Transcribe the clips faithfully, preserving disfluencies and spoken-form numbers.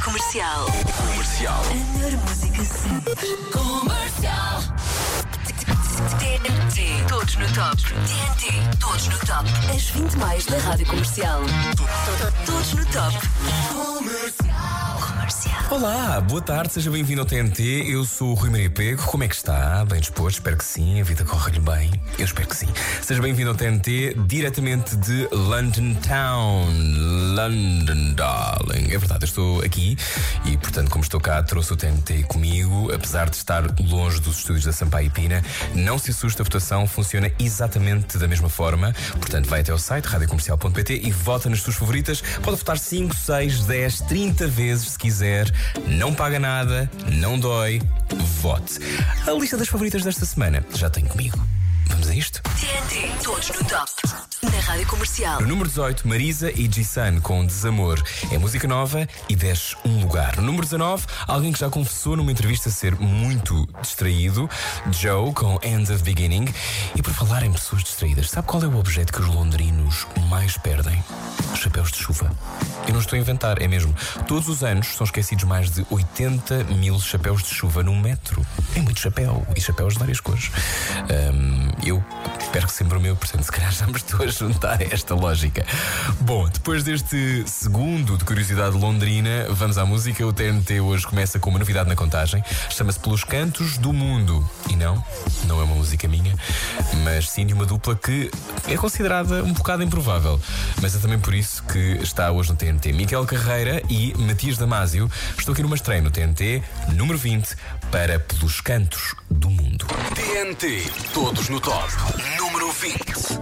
Comercial. Comercial. A melhor música sempre. Comercial. T N T. Todos no top. T N T. Todos no top. As vinte mais da Rádio Comercial. Todos no top. Comercial. Comercial. Olá, boa tarde, seja bem-vindo ao T N T. Eu sou o Rui Maria Pego. Como é que está? Bem disposto? Espero que sim. A vida corre-lhe bem. Eu espero que sim. Seja bem-vindo ao T N T, diretamente de London Town. London, darling. É verdade, eu estou aqui e, portanto, como estou cá, trouxe o T N T comigo. Apesar de estar longe dos estúdios da Sampaio e Pina, não se assusta, a votação funciona exatamente da mesma forma. Portanto, vai até ao site rádio comercial ponto pt e vota nas suas favoritas. Pode votar cinco, seis, dez, trinta vezes se quiser. Não paga nada, não dói. Vote. A lista das favoritas desta semana já tenho comigo. Vamos a isto? T N T. Todos no top. Na Rádio Comercial. No número dezoito, Marisa e G-Sun com Desamor. É música nova e desce um lugar. No número dezanove, alguém que já confessou numa entrevista ser muito distraído, Joe com End of Beginning. E por falar em pessoas distraídas, sabe qual é o objeto que os londrinos mais perdem? Os chapéus de chuva. Eu não estou a inventar, é mesmo. Todos os anos são esquecidos mais de oitenta mil chapéus de chuva no metro. É muito chapéu. E chapéus de várias cores. Um, eu perco sempre o meu, portanto, se calhar já me estou a juntar a esta lógica. Bom, depois deste segundo de curiosidade londrina, vamos à música. O T N T hoje começa com uma novidade na contagem. Chama-se Pelos Cantos do Mundo. E não, não é uma música minha, mas sim de uma dupla que é considerada um bocado improvável. Mas é também por isso que está hoje no T N T. Miquel Carreira e Matias Damasio. Estou aqui numa estreia no T N T, número vinte, para Pelos Cantos do Mundo. T N T, todos no top. Número vinte.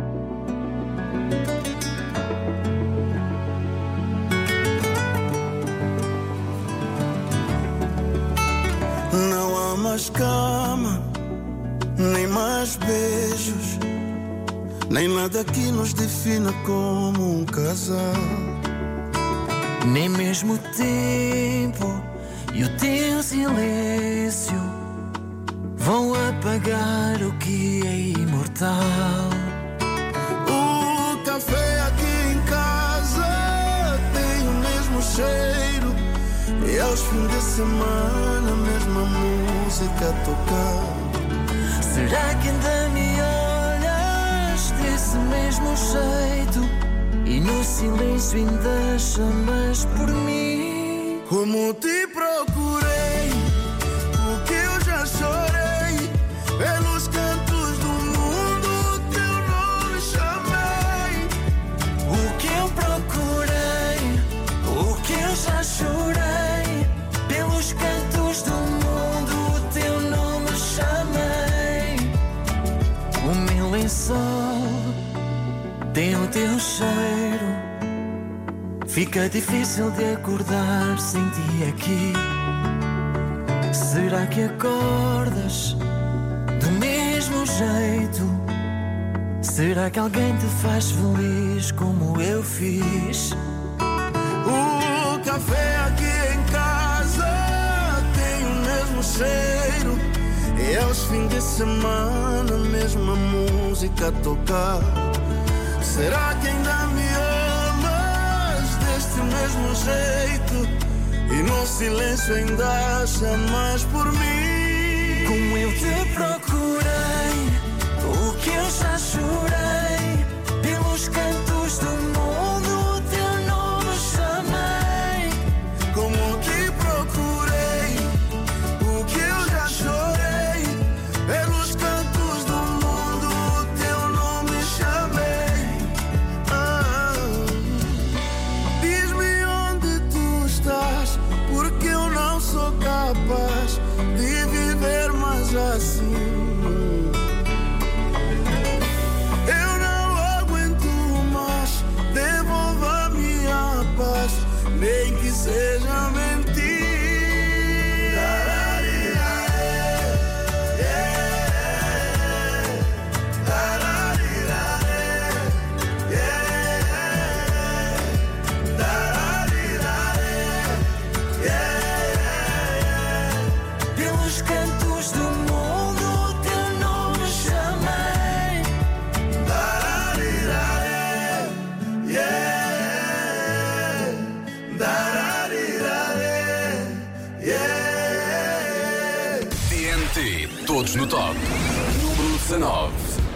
Não há mais cama, nem mais beijos, nem nada que nos defina como um casal. Nem mesmo o tempo e o teu silêncio vão apagar o que é imortal. O café aqui em casa tem o mesmo cheiro, e aos fins de semana a mesma música a tocar. Será que ainda me olhas desse mesmo jeito e no silêncio ainda chamas por mim? Como te procurei, o que eu já chorei, pelos cantos do mundo teu nome chamei. O que eu procurei, o que eu já chorei, pelos cantos do mundo teu nome chamei. O meu lençol tem o teu cheiro, fica difícil de acordar sem ti aqui. Será que acordas do mesmo jeito? Será que alguém te faz feliz como eu fiz? O café aqui em casa tem o mesmo cheiro, e aos fins de semana a mesma música a tocar. Será que ainda me amas deste mesmo jeito, e no silêncio ainda chamas por mim? Como eu te procurei, o que eu já chorei, pelos cantos do mundo teu nome chamei. Como que procurei, o que eu já chorei, pelos cantos do mundo teu nome chamei. Ah, diz-me onde tu estás, porque eu não sou capaz de viver mais assim. Eu não aguento mais, devolva-me a paz, nem que seja mentira. Pelos cantos do mundo teu nome chamei. Yeah. Todos no top. Número dezanove.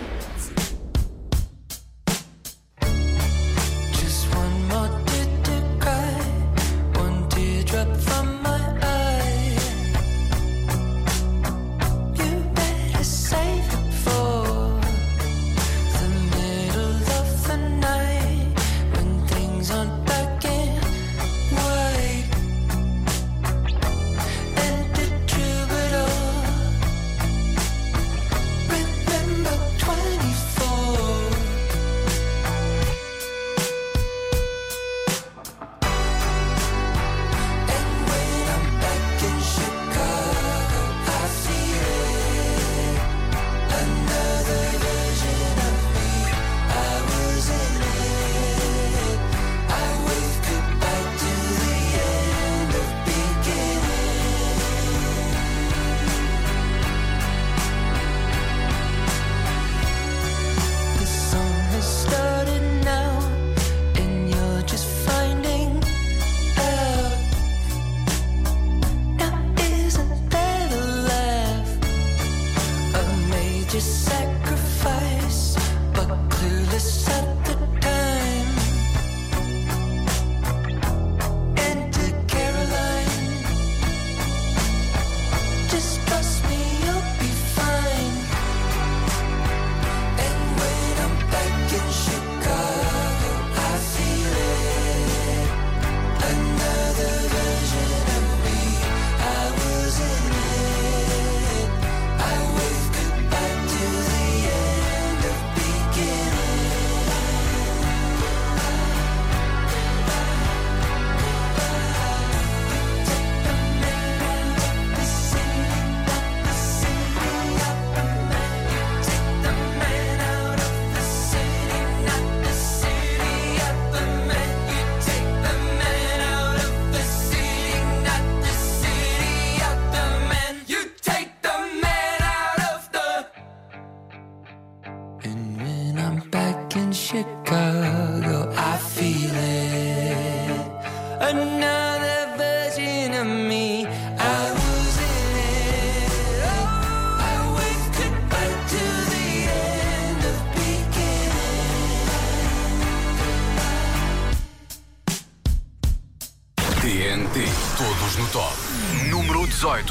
Chicago, I feel it. Another version of me, I was in it. Oh, I waved goodbye to the end of beginning. T N T, todos no top. Número dezoito.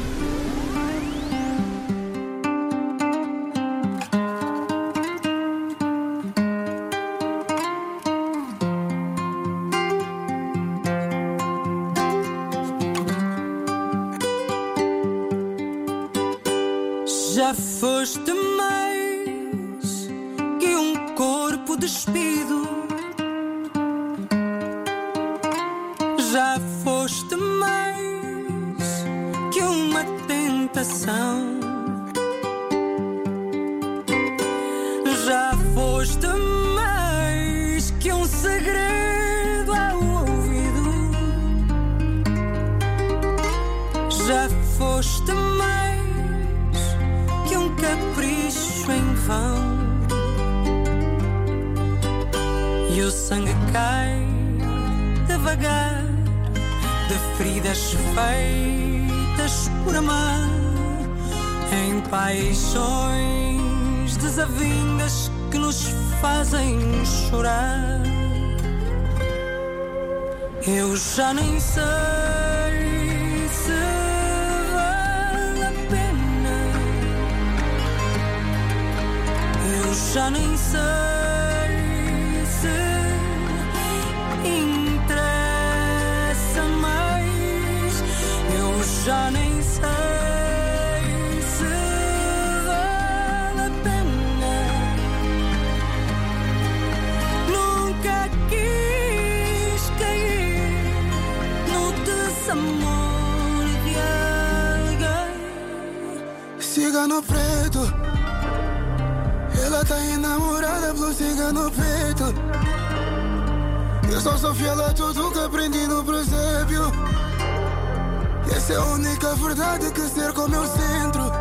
Já foste mais que um corpo despido. Já foste mais que uma tentação. Já foste mais que um segredo ao ouvido. Já foste mais que um capricho em vão. E o sangue cai devagar de feridas feitas por amar, em paixões desavindas que nos fazem chorar. Eu já nem sei se vale a pena. Eu já nem sei se interessa mais. Eu já nem sei se vale a pena. Nunca quis cair no desamor de alguém. Cigano preto, ela tá enamorada pelo cigano preto. Eu só sou fiel a tudo que aprendi no presépio. Essa é a única verdade que cerca o meu centro.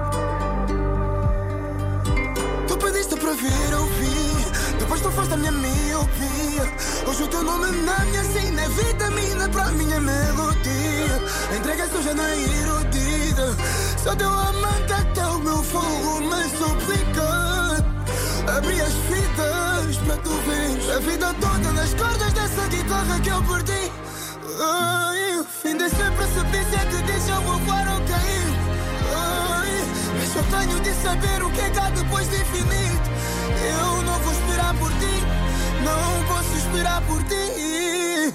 Tu pediste para vir, eu vi. Depois tu foste a minha miopia. Hoje o teu nome na minha sina é vitamina para a minha melodia. Entrei que é suja nem erudida. Sou teu amante até o meu fogo me suplica. Abri as fitas para tu veres a vida toda nas cordas dessa guitarra que eu perdi. Ai, o fim desse precipício é que diz eu vou voar ou cair. Ai, mas eu tenho de saber o que é que há depois de infinito. Eu não vou esperar por ti, não posso esperar por ti.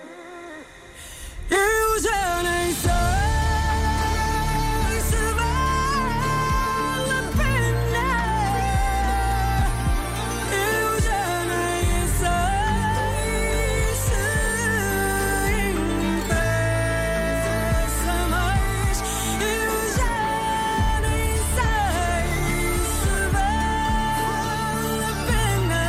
Eu já nem sei se vale a pena. Eu já nem sei se interessa mais. Eu já nem sei se vale a pena.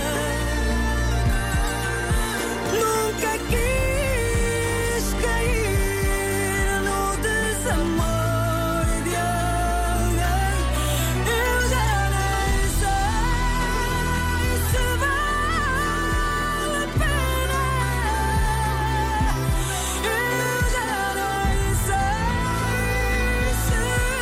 Nunca quis cair no desamor de alguém. Eu já nem sei se vale a pena. Eu já nem sei se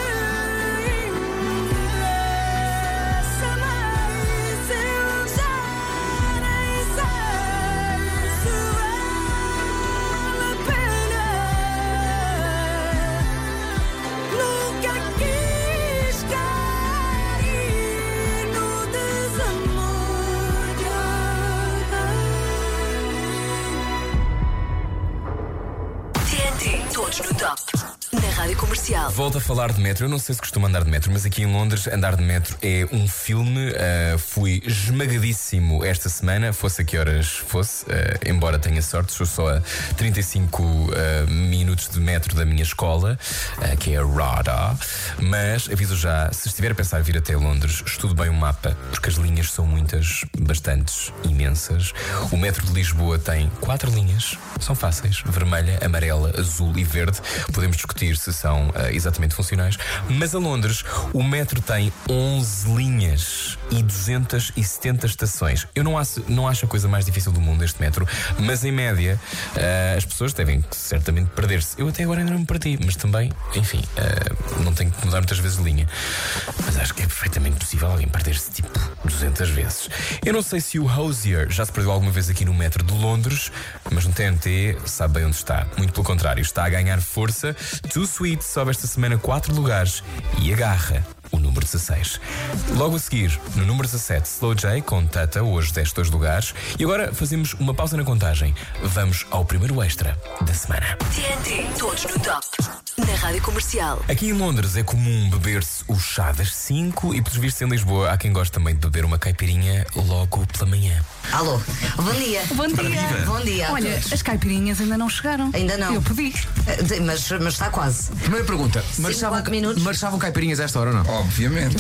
interessa mais. Eu já nem sei se vale a pena. Nunca quis cair no desamor de alguém. T N T, todos no top. Na Rádio Comercial. Volto a falar de metro. Eu não sei se costumo andar de metro, mas aqui em Londres andar de metro é um filme. Uh, fui esmagadíssimo esta semana, fosse a que horas fosse, uh, embora tenha sorte, sou só a trinta e cinco uh, minutos de metro da minha escola, uh, que é a RADA. Mas aviso já, se estiver a pensar vir até Londres, estude bem o mapa, porque as linhas são muitas, bastantes, imensas. O metro de Lisboa tem quatro linhas, são fáceis: vermelha, amarela, azul e verde. Podemos discutir se são uh, exatamente funcionais. Mas a Londres o metro tem onze linhas e duzentas e setenta estações. Eu não acho, não acho a coisa mais difícil do mundo este metro, mas em média uh, as pessoas devem certamente perder-se. Eu até agora ainda não me perdi, mas também, enfim, uh, não tenho que mudar muitas vezes de linha. Mas acho que é perfeitamente possível alguém perder-se tipo duzentas vezes. Eu não sei se o Hozier já se perdeu alguma vez aqui no metro de Londres, mas no T N T sabe bem onde está. Muito pelo contrário, está a ganhar força. Too Sweet sobe esta semana quatro lugares e agarra o número dezasseis. Logo a seguir, no número dezassete, Slow J com Tata, hoje desce dois lugares. E agora fazemos uma pausa na contagem. Vamos ao primeiro extra da semana. T N T, todos no top. Na Rádio Comercial. Aqui em Londres é comum beber-se o chá das cinco e, pelos vistos, em Lisboa há quem goste também de beber uma caipirinha logo pela manhã. Alô, bom dia. Bom dia. Bom dia a Olha, todos. as caipirinhas ainda não chegaram. Ainda não. Eu pedi. Eh, Mas, mas está quase. Primeira pergunta: marchavam, quatro minutos. marchavam caipirinhas a esta hora ou não? Obviamente.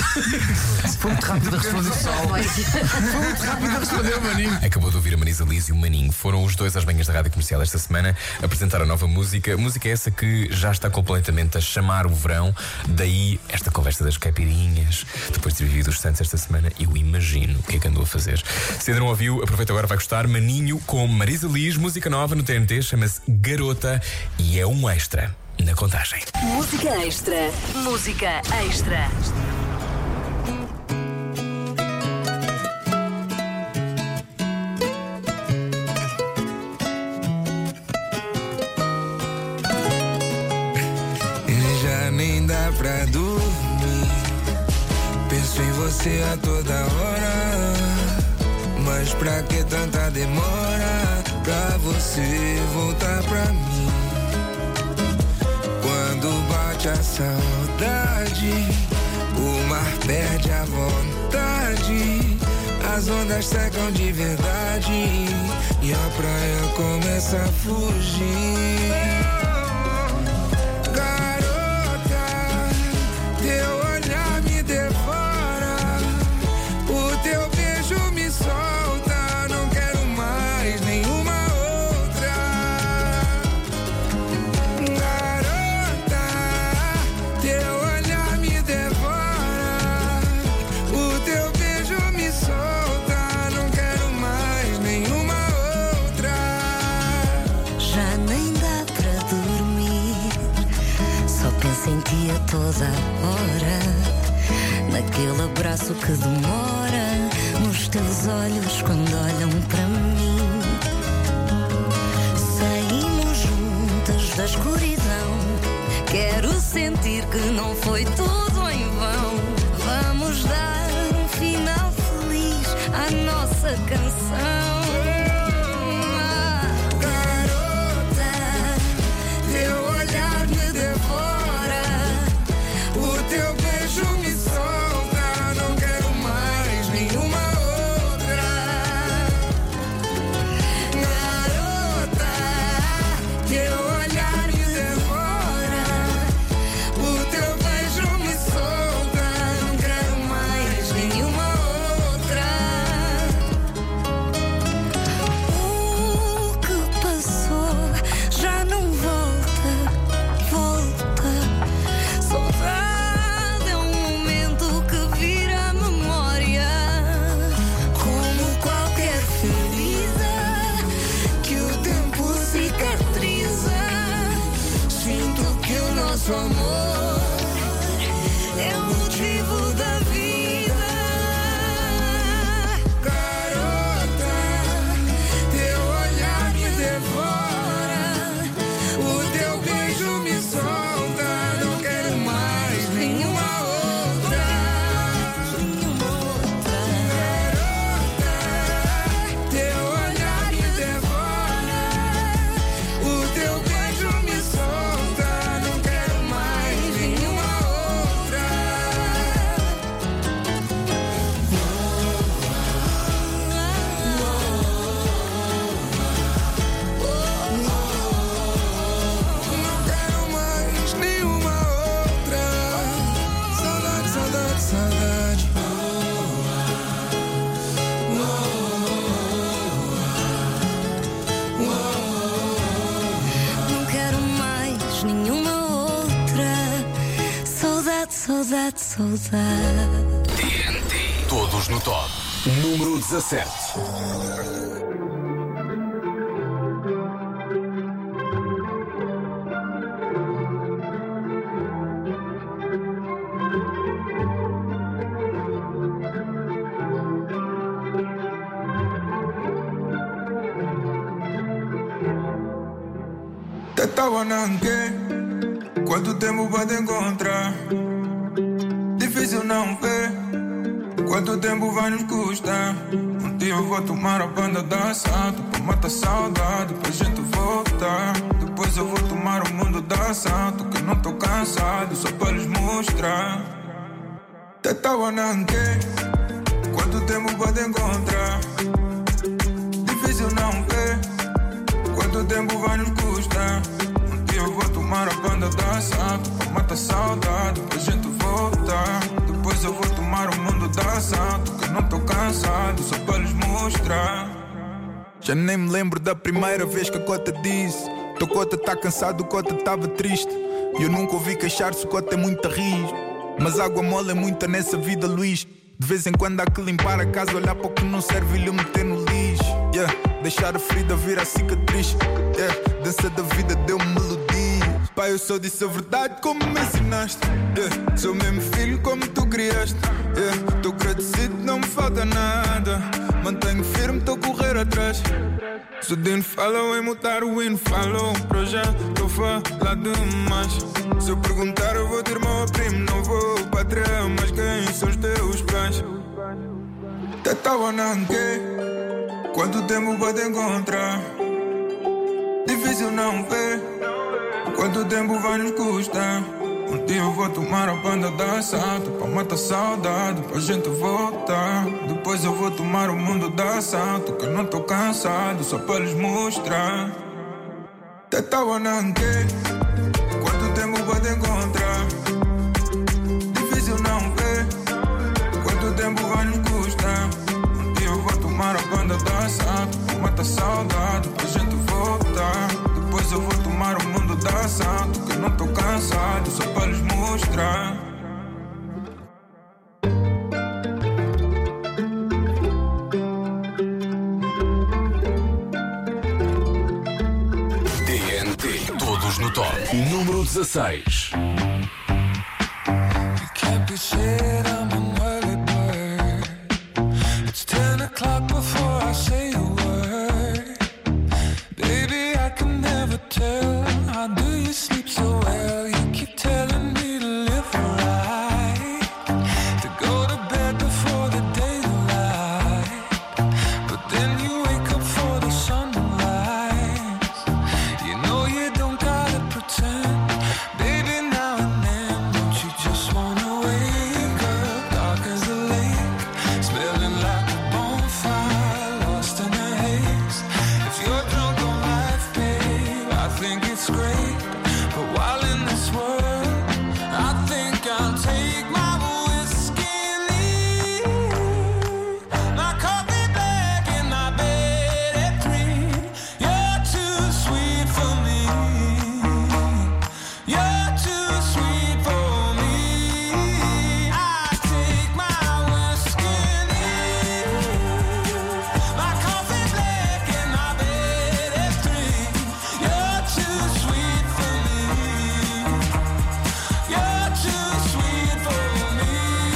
Foi muito rápido a responder só. Vai. Foi muito rápido a responder o Maninho. Acabou de ouvir a Marisa Liz e o Maninho. Foram os dois às manhãs da Rádio Comercial esta semana apresentar a nova música. Música essa que já está completamente a chamar o verão. Daí esta conversa das caipirinhas. Depois de ter vivido os Santos esta semana, eu imagino o que é que andou a fazer. Se ainda não ouviu, aproveita agora, vai gostar. Maninho com Marisa Liz, música nova no T N T, chama-se Garota e é um extra na contagem. Música extra. Música extra. Já nem dá pra dormir. Penso em você a toda hora. Mas pra que tanta demora pra você voltar pra mim? Quando bate a saudade, o mar perde a vontade. As ondas secam de verdade e a praia começa a fugir. Garota, teu olhar me devora, o teu beijo me solta, não quero mais nenhuma outra. Garota, teu olhar me devora, o teu beijo me solta, não quero mais nenhuma outra. Já nem sentia toda a hora, naquele abraço que demora, nos teus olhos quando olham para mim. Saímos juntas da escuridão, quero sentir que não foi tudo em vão. Vamos dar um final feliz à nossa canção. Nosso amor é o motivo da vida. Garota, teu olhar me devora, o teu beijo me solta. Não quero mais nenhuma outra. Nenhuma outra. Garota, teu olhar me devora, o teu beijo me solta. Saudade, saudade. T N T. Todos no top. Número dezassete. Te estaba nanque, quanto tempo vai te encontrar? Difícil não ver quanto tempo vai nos custar. Um dia eu vou tomar a banda da assalto pra matar saudade, pra gente voltar. Depois eu vou tomar o mundo da assalto, que não tô cansado, só pra lhes mostrar. Te tava nanque, quanto tempo vai te encontrar? Difícil não ver quanto tempo vai nos custar. Um dia eu vou tomar a banda da assalto pra matar saudade, pra gente voltar. Depois eu vou tomar o mundo da assalto, que não tô cansado, só pra lhes mostrar. Já nem me lembro da primeira vez que a cota disse: teu cota tá cansado, o cota tava triste. E eu nunca ouvi queixar-se, o cota é muito rijo. Mas água mole é muita nessa vida, Luís. De vez em quando há que limpar a casa, olhar para o que não serve e lhe meter no lixo. Yeah, deixar a ferida virar cicatriz. Yeah, dança da vida deu-me melodia. Pai, eu só disse a verdade como me ensinaste. Yeah, sou mesmo filho como tu criaste. Yeah, tô agradecido, não me falta nada. Mantenho firme, tô a correr atrás. Se o Dino falou em mudar, o hino falou para já, tô a falar demais. Se eu perguntar eu vou ter irmão ou primo, não vou patrão, mas quem são os teus pais? Te tava nanque, quanto tempo vai te encontrar? Difícil não ver quanto tempo vai nos custar. Um dia eu vou tomar a banda da assalto pra matar saudade, pra gente voltar. Depois eu vou tomar o mundo da assalto, que eu não tô cansado, só pra lhes mostrar. Te tava nanque, quanto tempo vai te encontrar? Difícil não ver quanto tempo vai nos custar. Um dia eu vou tomar a banda da assalto pra matar saudade, pra gente voltar. Depois eu vou tomar o mundo da assalto, que eu não tô cansado, só pra lhes mostrar. T N T, todos no top. Número dezasseis. be said, I'm an early bird. It's ten o'clock before I say a word. Baby, I can never tell. How do you sleep so well? You keep telling me to live right, to go to bed before the daylight. But then you wake up for the sunrise. You know you don't gotta pretend. Baby, now and then, don't you just wanna wake up dark as a lake, smelling like a bonfire, lost in a haze. If you're drunk on life, babe, I think it's great. But while in this world, I think I'll take my whiskey and leave. My coffee black in my bed at three. You're too sweet for me. You're too sweet for me. I take my whiskey and leave. My coffee black in my bed at three. You're too sweet for me. You're too sweet for me.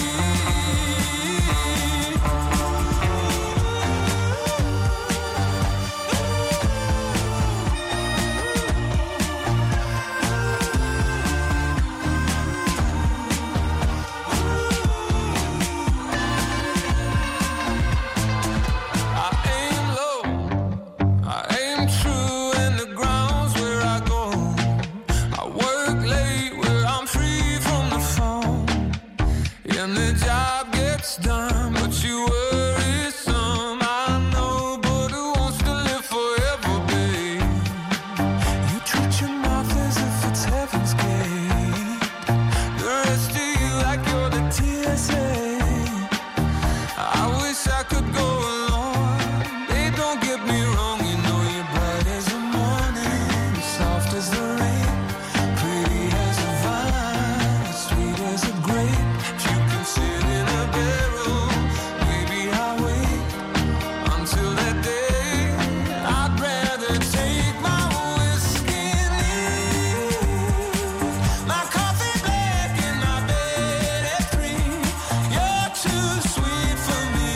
I aim low, I aim true, and the ground's where I go. I work late where I'm free from the phone, and the job gets done, but you worry some. I know, but who wants to live forever, babe? You treat your mouth as if it's heaven's gate. The rest of you like you're the T S A. I wish I could go along. Babe, don't get me wrong, you know you're bright as the morning, soft as the rain, pretty as a vine, sweet as a grape. If you can sit in a barrel, maybe I'll wait until that day. I'd rather take my whiskey and leave. My coffee black in my bed at three. You're too sweet for me.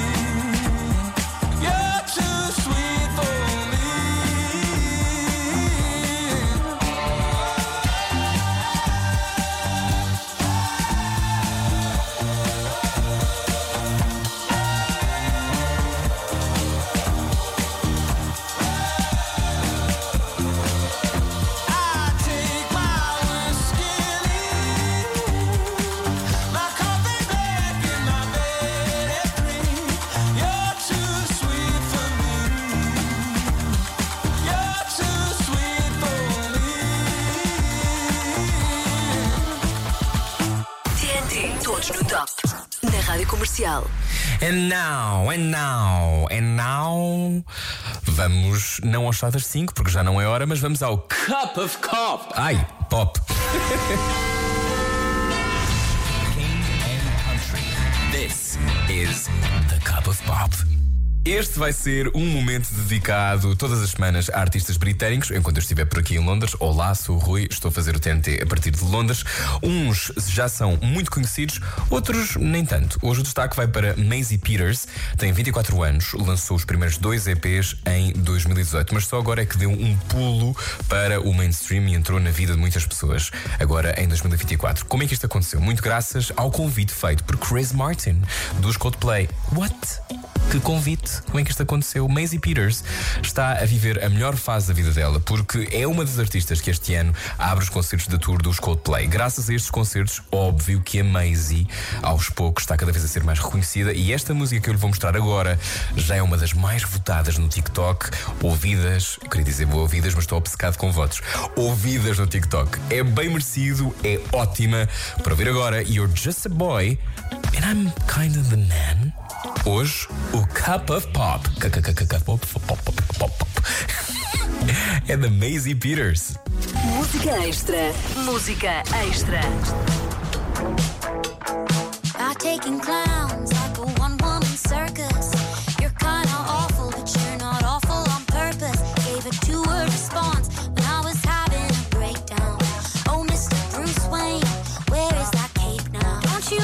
You're too sweet for me. I take my whiskey and leave. My coffee black in my bed at three. You're too sweet for me. You're too sweet for me. T N T, todos no top. Na Rádio Comercial. And now, and now, and now. Vamos não ao chá das cinco, porque já não é hora, mas vamos ao Cup of Cop. Ai, pop. King and Country. This is the Cup of Pop. Este vai ser um momento dedicado todas as semanas a artistas britânicos. Enquanto eu estiver por aqui em Londres, olá, sou o Rui, estou a fazer o T N T a partir de Londres. Uns já são muito conhecidos, outros nem tanto. Hoje o destaque vai para Maisie Peters. Tem vinte e quatro anos, lançou os primeiros dois E Ps em dois mil e dezoito, mas só agora é que deu um pulo para o mainstream e entrou na vida de muitas pessoas. Agora em dois mil e vinte e quatro. Como é que isto aconteceu? Muito graças ao convite feito por Chris Martin, dos Coldplay. What? Que convite? Como é que isto aconteceu? Maisie Peters está a viver a melhor fase da vida dela, porque é uma das artistas que este ano abre os concertos da tour dos Coldplay. Graças a estes concertos, óbvio que a Maisie, aos poucos, está cada vez a ser mais reconhecida, e esta música que eu lhe vou mostrar agora já é uma das mais votadas no TikTok, ouvidas, eu queria dizer ouvidas, mas estou obcecado com votos, ouvidas no TikTok. É bem merecido, é ótima. Para ouvir agora, You're Just a Boy and I'm Kinda the Man. Hoje, o Cup of Pop. É da Maisie Peters. Música extra. Música extra. By taking clowns like a one-woman circus. You're kinda awful, but you're not awful on purpose. Gave a two-word response when I was having a breakdown. Oh, Mister Bruce Wayne, where is that cape now? Don't you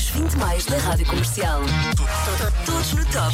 vinte mais da Rádio Comercial. Todos no top.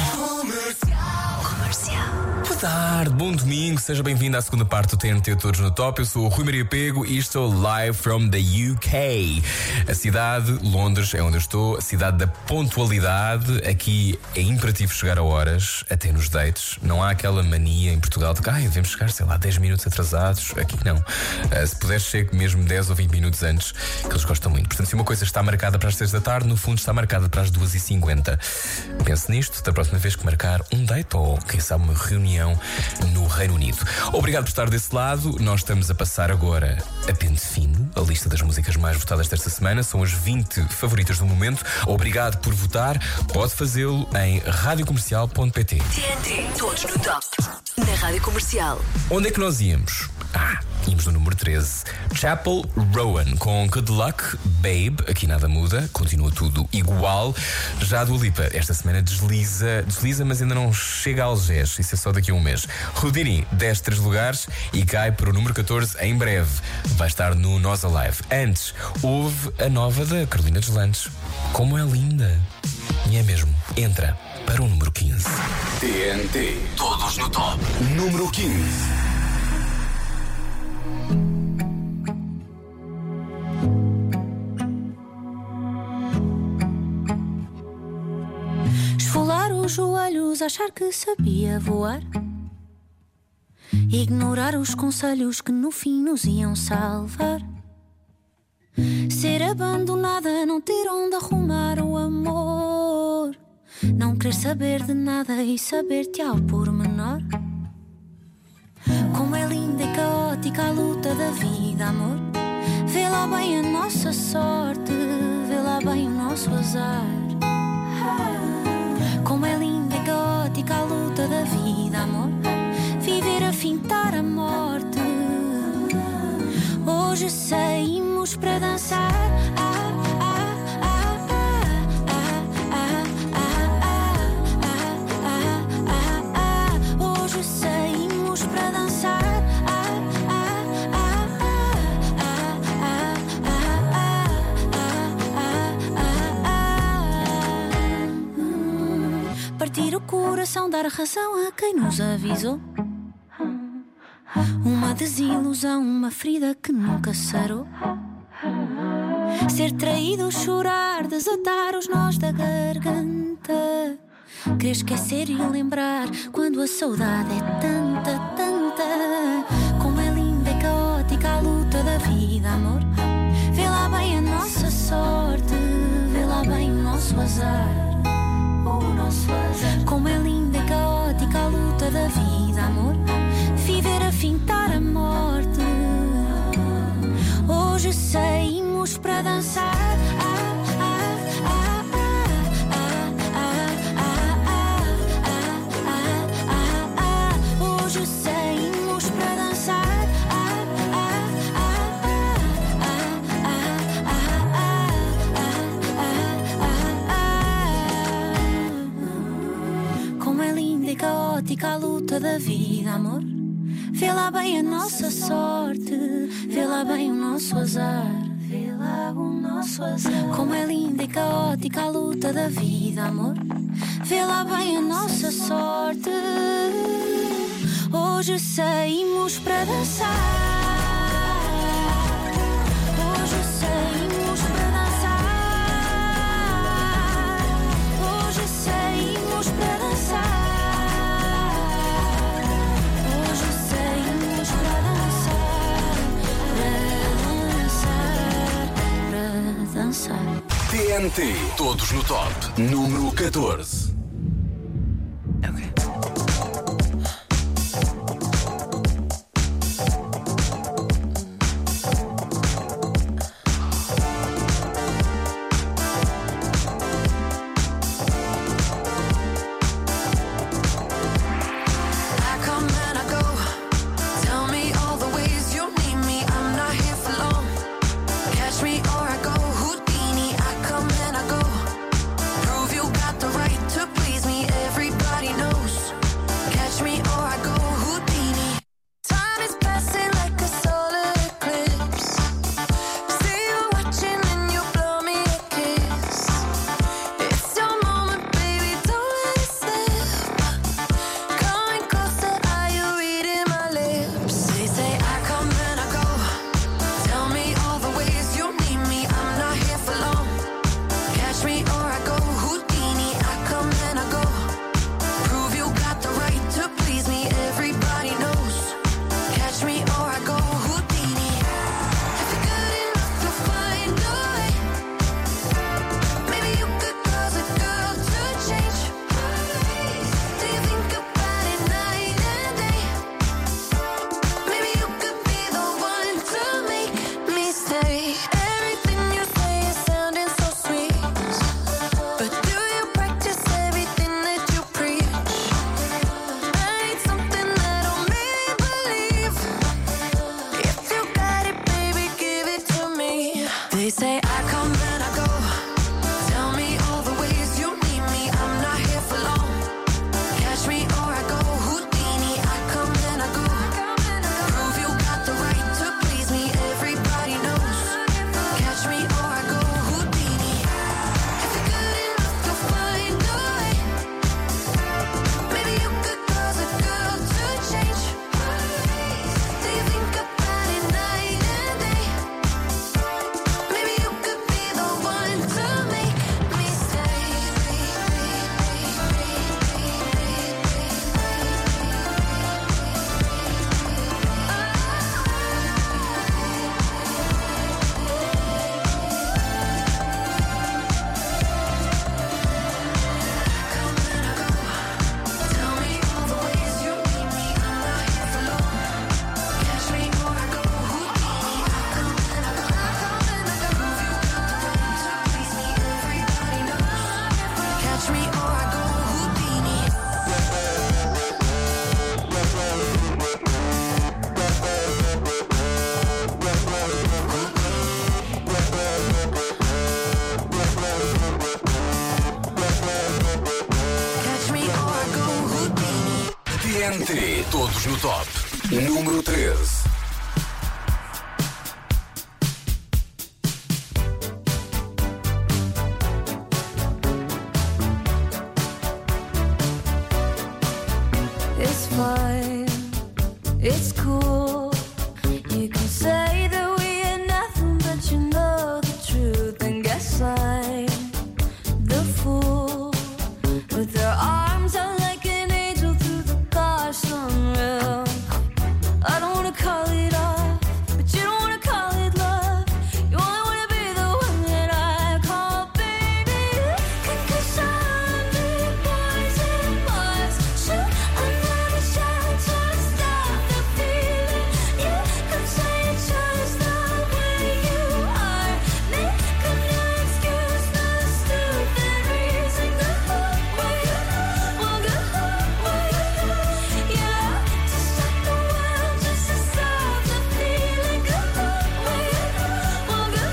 Comercial. Boa tarde, bom domingo, seja bem-vindo à segunda parte do T N T Todos no Top. Eu sou o Rui Maria Pego e estou live from the U K. A cidade, Londres, é onde eu estou, a cidade da pontualidade. Aqui é imperativo chegar a horas, até nos dates. Não há aquela mania em Portugal de que ah, devemos chegar, sei lá, dez minutos atrasados. Aqui não. Uh, se puderes, chegue mesmo dez ou vinte minutos antes, que eles gostam muito. Portanto, se uma coisa está marcada para as seis da tarde, no fundo está marcada para as duas e cinquenta. Pense nisto, da próxima vez que marcar um date ou, quem sabe, uma reunião no Reino Unido. Obrigado por estar desse lado. Nós estamos a passar agora a pente fino a lista das músicas mais votadas desta semana. São as vinte favoritas do momento. Obrigado por votar. Pode fazê-lo em rádio comercial ponto pt. T N T, todos no top. Na Rádio Comercial. Onde é que nós íamos? Ah, íamos no número treze. Chapel Rowan com Good Luck Babe. Aqui nada muda, continua tudo igual. Já a Dua Lipa esta semana desliza, desliza, mas ainda não chega a Algés. Isso é só daqui a um mês. Houdini desce três lugares e cai para o número catorze em breve. Vai estar no Nós Alive. Antes, houve a nova da Carolina Deslandes. Como é linda! E é mesmo. Entra para o número quinze. T N T. Todos no top. Número quinze. Esfolar os joelhos, achar que sabia voar, ignorar os conselhos que no fim nos iam salvar, ser abandonada, não ter onde arrumar o amor, não querer saber de nada e saber-te ao pormenor. Como é linda e caótica a luta da vida, amor. Vê lá bem a nossa sorte, vê lá bem o nosso azar. Como é linda e caótica a luta da vida, amor. Viver a fintar a morte. Hoje saímos para dançar. Ah, ah, ah, ah, ah, ah, ah, ah, ah. Hoje saímos para dançar. Ah, ah, ah, ah, ah, ah, ah, ah. Partir o coração, dar razão a quem nos avisou. Uma desilusão, uma ferida que nunca sarou. Ser traído, chorar, desatar os nós da garganta. Querer esquecer e lembrar quando a saudade é tanta, tanta. Como é linda e caótica a luta da vida, amor. Vê lá bem a nossa sorte, vê lá bem o nosso azar. Como é linda e caótica a luta da vida, amor. Viver a fintar a morte. Hoje saímos para dançar. Ah, ah, ah, ah, ah, ah, ah, ah, ah. Hoje saímos para dançar. Ah, ah, ah, ah, ah, ah, ah. Como é linda e caótica a luta da vida, amor. Vê lá bem a nossa sorte, vê lá bem o nosso azar. Vê lá o nosso azar. Como é linda e caótica a luta da vida, amor. Vê lá bem a nossa sorte. Hoje saímos para dançar. Hoje saímos para dançar. Hoje saímos para dançar. T N T, todos no top. Número catorze. To N T, todos no top. Número treze. It's fine, it's cool. You can say that we are nothing, but you know the truth. And guess I'm the fool with her arms out like an angel through the car sunroof. I don't wanna call it off, but you don't wanna call it love. You only wanna be the one that I call baby. Cause I'm the poison bars. Shoot another shot to stop the feeling. You could say you chose the way you are. Make a new excuse, no stupid reason. Go away, well go away. Yeah, to stop the world, just to stop the feeling. Go away, well go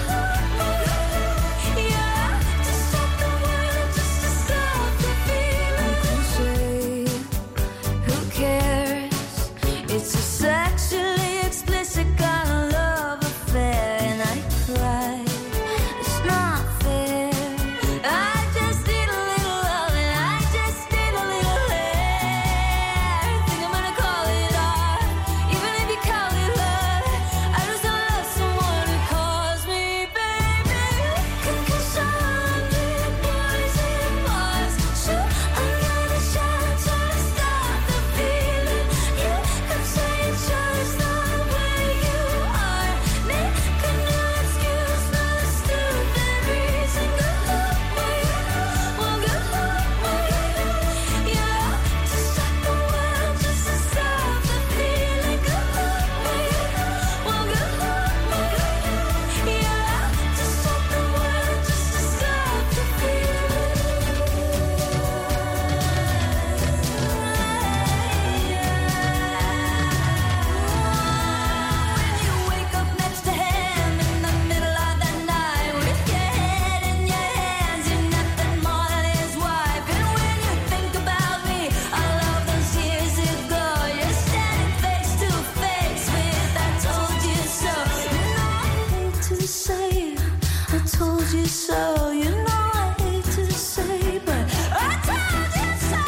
away. Yeah, to stop the world, just to stop the feeling. Cliche, who cares? It's a sexually explicit kind of love affair, and I cry. It's not fair. I just need a little love, and I just need a little hair. Think I'm gonna call it art, even if you call it love. I just don't love someone who calls me baby. Cause I'm the poison bars. Shoot another shot to stop the feeling. You could say you chose the way you are. Make a new excuse, no stupid reason. Go away, well go away. Yeah, to stop the world, just to stop the feeling. Go away, well go away. Yeah, to stop the world, just to stop the feeling. When you wake up next to him in the middle of the night with your head in your hands, you're nothing more than his wife. And when you think about me, all of those years ago, you're standing face to face with I told you so. You know I hate to say I told you so. You know I hate to say, but I told you so.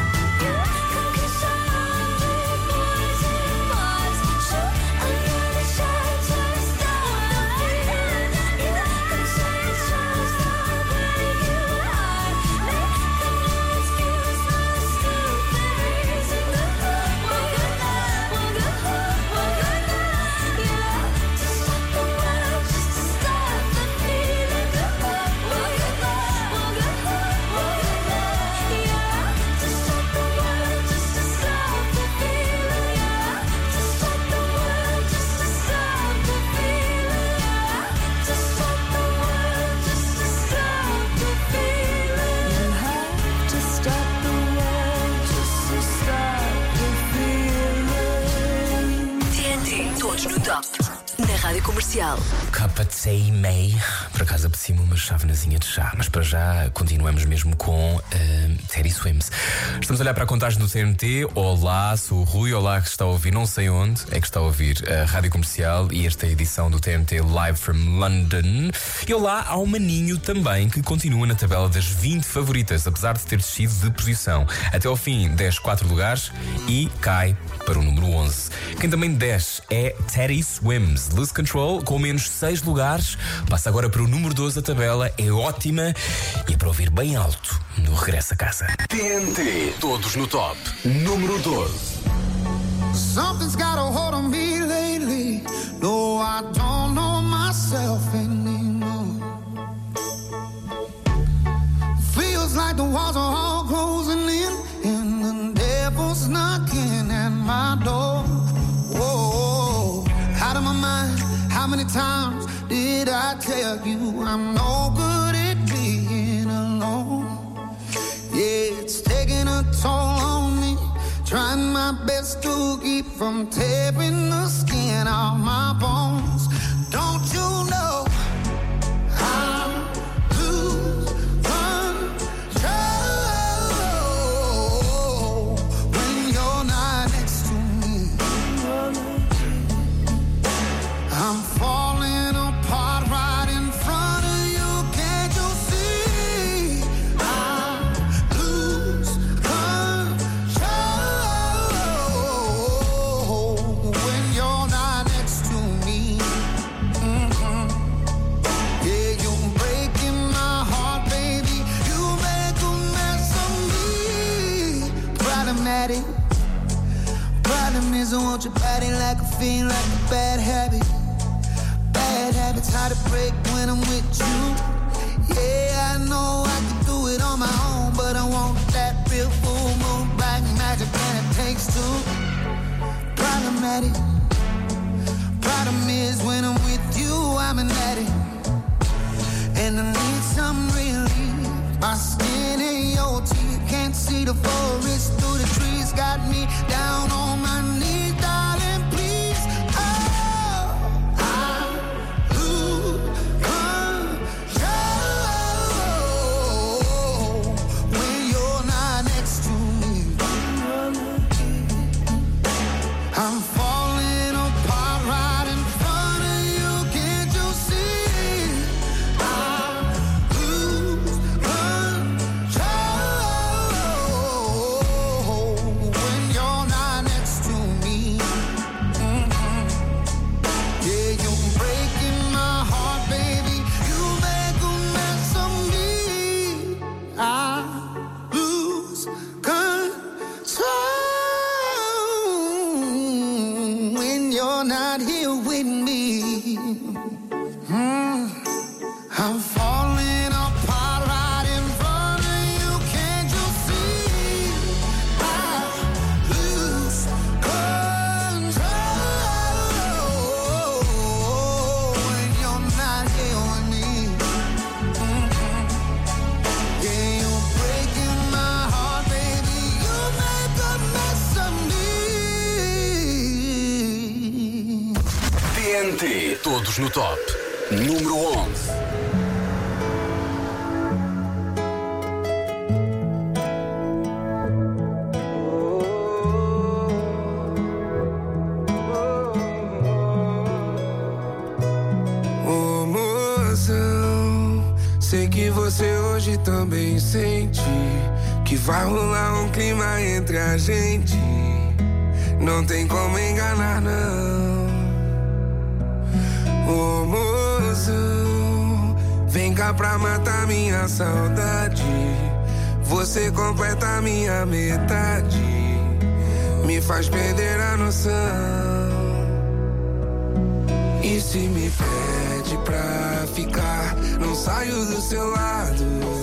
Cause I'm the poison bars. Shoot another shot to stop the feeling. You could say you chose the way you are. Make a new excuse, no stupid reason. Go away, well go away. Yeah, to stop the world, just to stop the feeling. Go away, well go away. Yeah, to stop the world, just to stop the feeling. Yeah, to stop the world, just to stop the feeling. Yeah, to stop the world, just to stop the feeling. You have to stop the world, just to stop the feeling. T N T, todos no top. Na Rádio Comercial. Capa de C e meio. Por acaso apetecia-me uma chavenazinha de chá. Mas para já continuamos mesmo com uh, Teddy Swims. Estamos a olhar para a contagem do T N T. Olá, sou o Rui. Olá, que está a ouvir não sei onde é que está a ouvir a Rádio Comercial. E esta é a edição do T N T Live from London. E olá ao Maninho também, que continua na tabela das vinte favoritas, apesar de ter descido de posição. Até ao fim desce quatro lugares e cai para o número onze. Quem também desce é Teddy Swims. Lose Control, com menos seis lugares, passa agora para o número doze da tabela. É ótima e é para ouvir bem alto no regresso a casa. T N T, todos no top. Número doze. Something's got a hold on me lately. No, I don't know myself anymore. Feels like the walls are all closing in, and the devil's knocking at my door. Whoa, out of my mind. How many times did I tell you I'm no good at being alone? Yeah, it's taking a toll on me. Trying my best to keep from tearing the skin off my bones. Don't you know I lose control when you're not at it. Problem is I want your body like a fiend, like a bad habit. Bad habits hard to break when I'm with you. Yeah, I know I can do it on my own, but I want that real full moon, black magic, and it takes two. Problematic. Problem is when I'm with you, I'm an addict, and I need some relief. My skin in your teeth, can't see the forest through the trees. Got me down on my knees, darling, please. Oh, I lose control when you're not next to me. I'm falling apart right in front of you, can't you see? I lose control when you're not next to me. Mm-hmm. Yeah, you're breaking my heart, baby. You make a mess of me. I lose control when you're not here with me. Mm. I'm falling apart right in front of you, can't you see? I lose control when you're not here with me. Mhm. Yeah, you're breaking my heart, baby. You make a mess of me. T N T, todos no top. Número onze. Ô mozão, sei que você hoje também sente que vai rolar um clima entre a gente. Não tem como enganar, não. Ô mozão, vem cá pra matar minha saudade. Você completa minha metade, me faz perder a noção. E se me pede pra ficar, não saio do seu lado.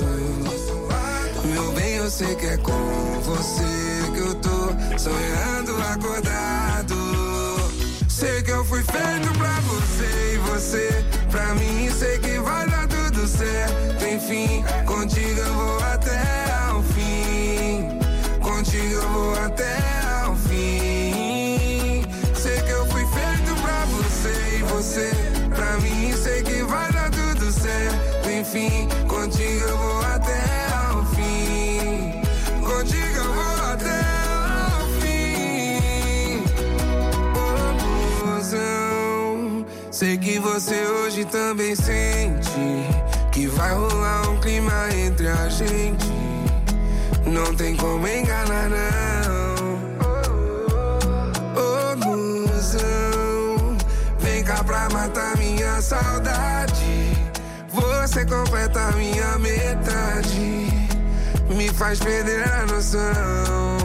Meu bem, eu sei que é com você que eu tô sonhando acordado. Sei que eu fui feito pra você e você pra mim. Sei que vai dar tudo certo, enfim. Contigo eu vou até ao fim. Contigo eu vou até ao fim. Sei que eu fui feito pra você e você pra mim. Sei que vai dar tudo certo, enfim. Contigo eu vou até ao fim. Contigo eu vou até ao fim. Oh, mozão, sei que você hoje também sente que vai rolar um clima entre a gente. Não tem como enganar, não. Oh, mozão, vem cá pra matar minha saudade. Você completa minha metade, me faz perder a noção.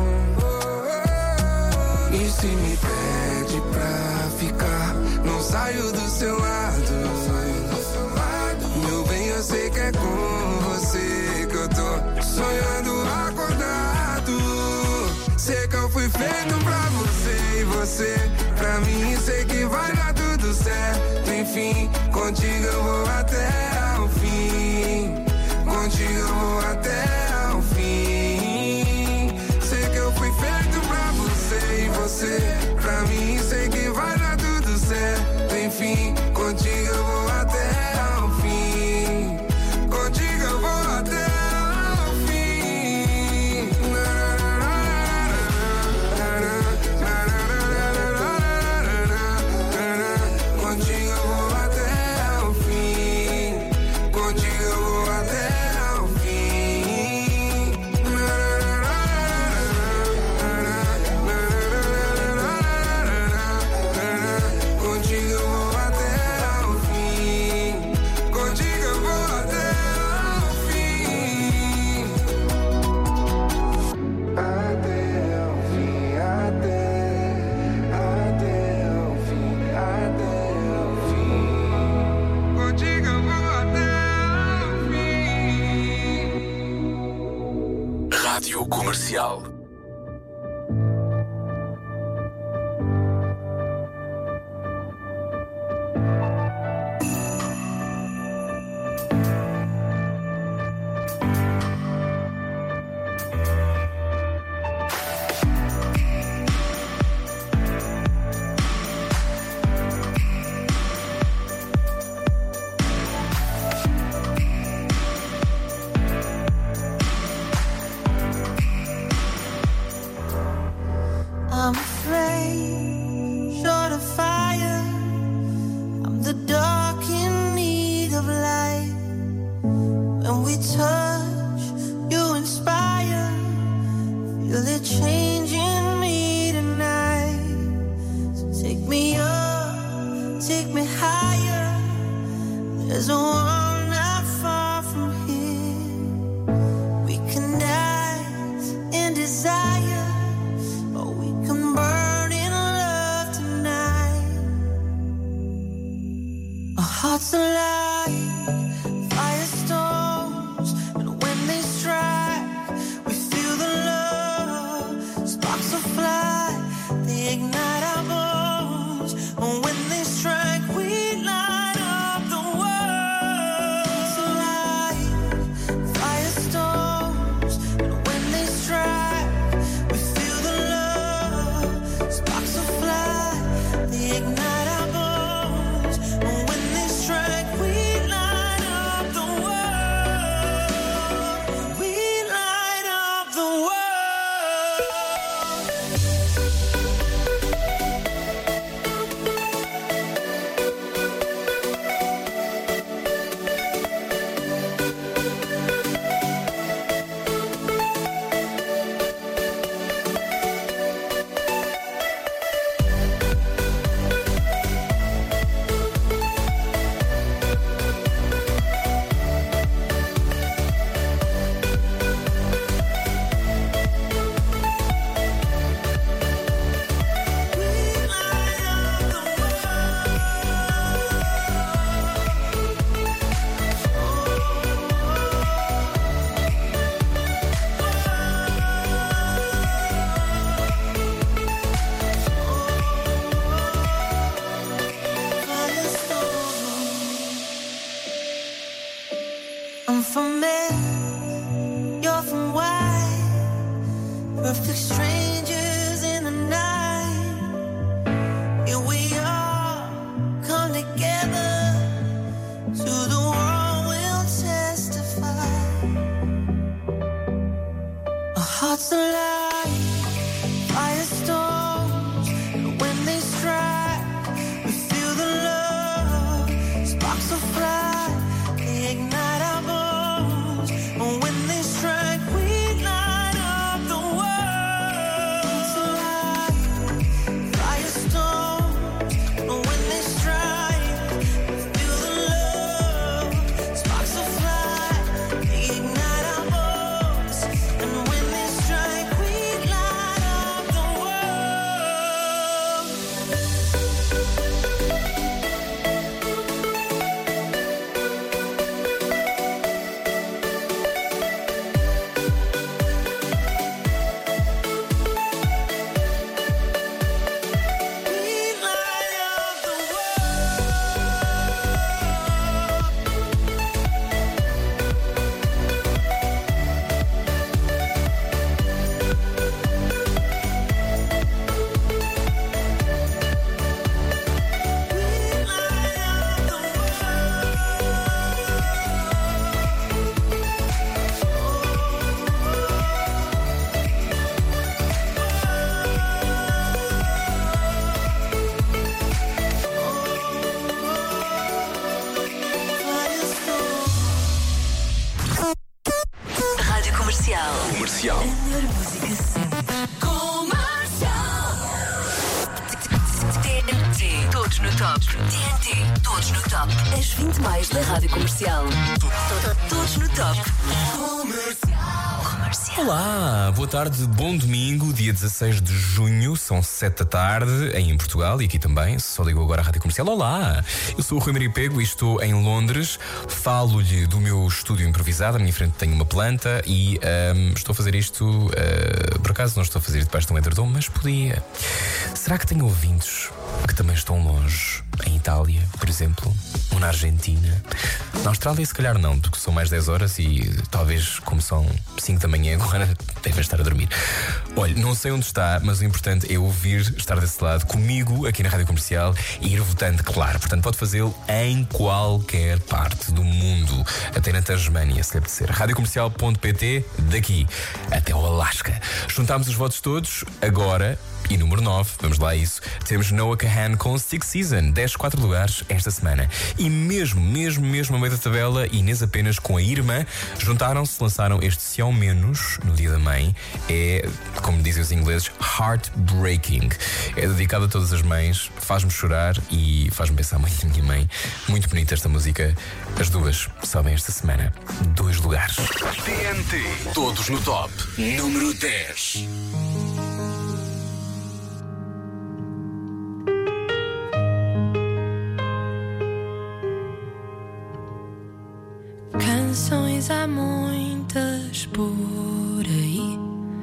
E se me pede pra ficar, não saio do seu lado. Meu bem, eu sei que é com você que eu tô sonhando acordado. Sei que eu fui feito pra você e você pra mim. Sei que vai dar tudo certo, enfim. Contigo eu vou até ao fim. Contigo eu vou até ao fim. Sei que eu fui feito pra você e você pra mim. Sei que vai dar tudo certo, enfim. Contigo eu vou até ao fim. Contigo eu vou até ao fim. Contigo eu vou até ao fim. Rádio Comercial. I'm afraid, short of fire. I'm the dark in need of light. When we touch, you inspire. Feel it changing me tonight. So take me up, take me higher. There's a world not far from here. We can dance in desire. Burn in love tonight. Our hearts alive, firestorms, and when they strike, we feel the love. Sparks will fly, they ignite our bones. And when they strike, we light up the world. It's alive, firestorms, and when they strike. Ignite our bones, and when they strike, we light up the world. We light up the world. I'm from Mary, you're from Y. Perfect strangers in the night. Here we are, come together. To the world we'll testify. Our hearts alive, firestorms, and when they strike, we feel the love. Sparks will fly, they ignite our bones. And when they strike, we light up the world. It's alive, firestorms, and when they strike, we feel the love. Sparks will fly, they ignite our bones. And when they strike, we light up the world. Rádio Comercial. Comercial. A melhor música sempre. Comercial. T N T. Todos no top. T N T. Todos no top. As vinte mais da Rádio Comercial. Todos no top. Comercial. Comercial. Olá, boa tarde, bom domingo, dia dezasseis de junho, são sete da tarde em Portugal e aqui também, só ligou agora à Rádio Comercial. Olá, eu sou o Rui Maria Pego e estou em Londres, falo-lhe do meu estúdio improvisado, à minha frente tenho uma planta e um, estou a fazer isto, uh, por acaso não estou a fazer debaixo de um edredom, mas podia. Será que tenho ouvintes que também estão longe, em Itália, por exemplo, ou na Argentina? Na Austrália se calhar não, porque são mais dez horas e talvez como são cinco da manhã agora devem estar a dormir. Olha, não sei onde está, mas o importante é ouvir, estar desse lado comigo aqui na Rádio Comercial e ir votando, claro. Portanto, pode fazê-lo em qualquer parte do mundo, até na Tasmânia, se lhe apetecer. rádio comercial ponto pt, daqui até ao Alasca. Juntámos os votos todos, agora. E número nove, vamos lá a isso, temos Noah Kahan com Six Season, dez quatro lugares esta semana. E mesmo, mesmo, mesmo a meio da tabela, Inês apenas com a irmã, juntaram-se, lançaram este Se Ao Menos, no Dia da Mãe. É, como dizem os ingleses, heartbreaking. É dedicado a todas as mães, faz-me chorar e faz-me pensar muito na minha mãe. Muito bonita esta música. As duas sobem esta semana, dois lugares. T N T, todos no top. Número dez. Canções há muitas por aí,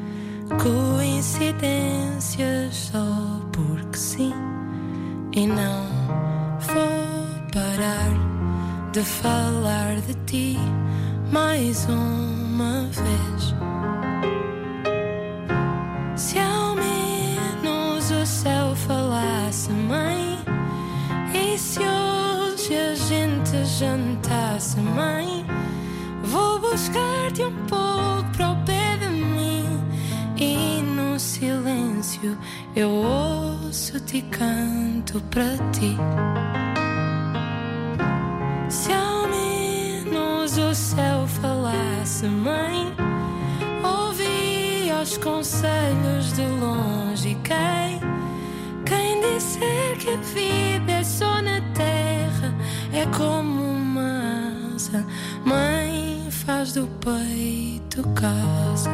coincidências só porque sim. E não vou parar de falar de ti mais uma vez. Se ao menos o céu falasse, mãe, e se hoje a gente jantasse, mãe, vou buscar-te um pouco para o pé de mim e no silêncio eu ouço-te e canto para ti. Se ao menos o céu falasse, mãe, ouvi os conselhos de longe e quem, quem disser que a vida é só na terra é como uma asa, mãe, faz do peito casa.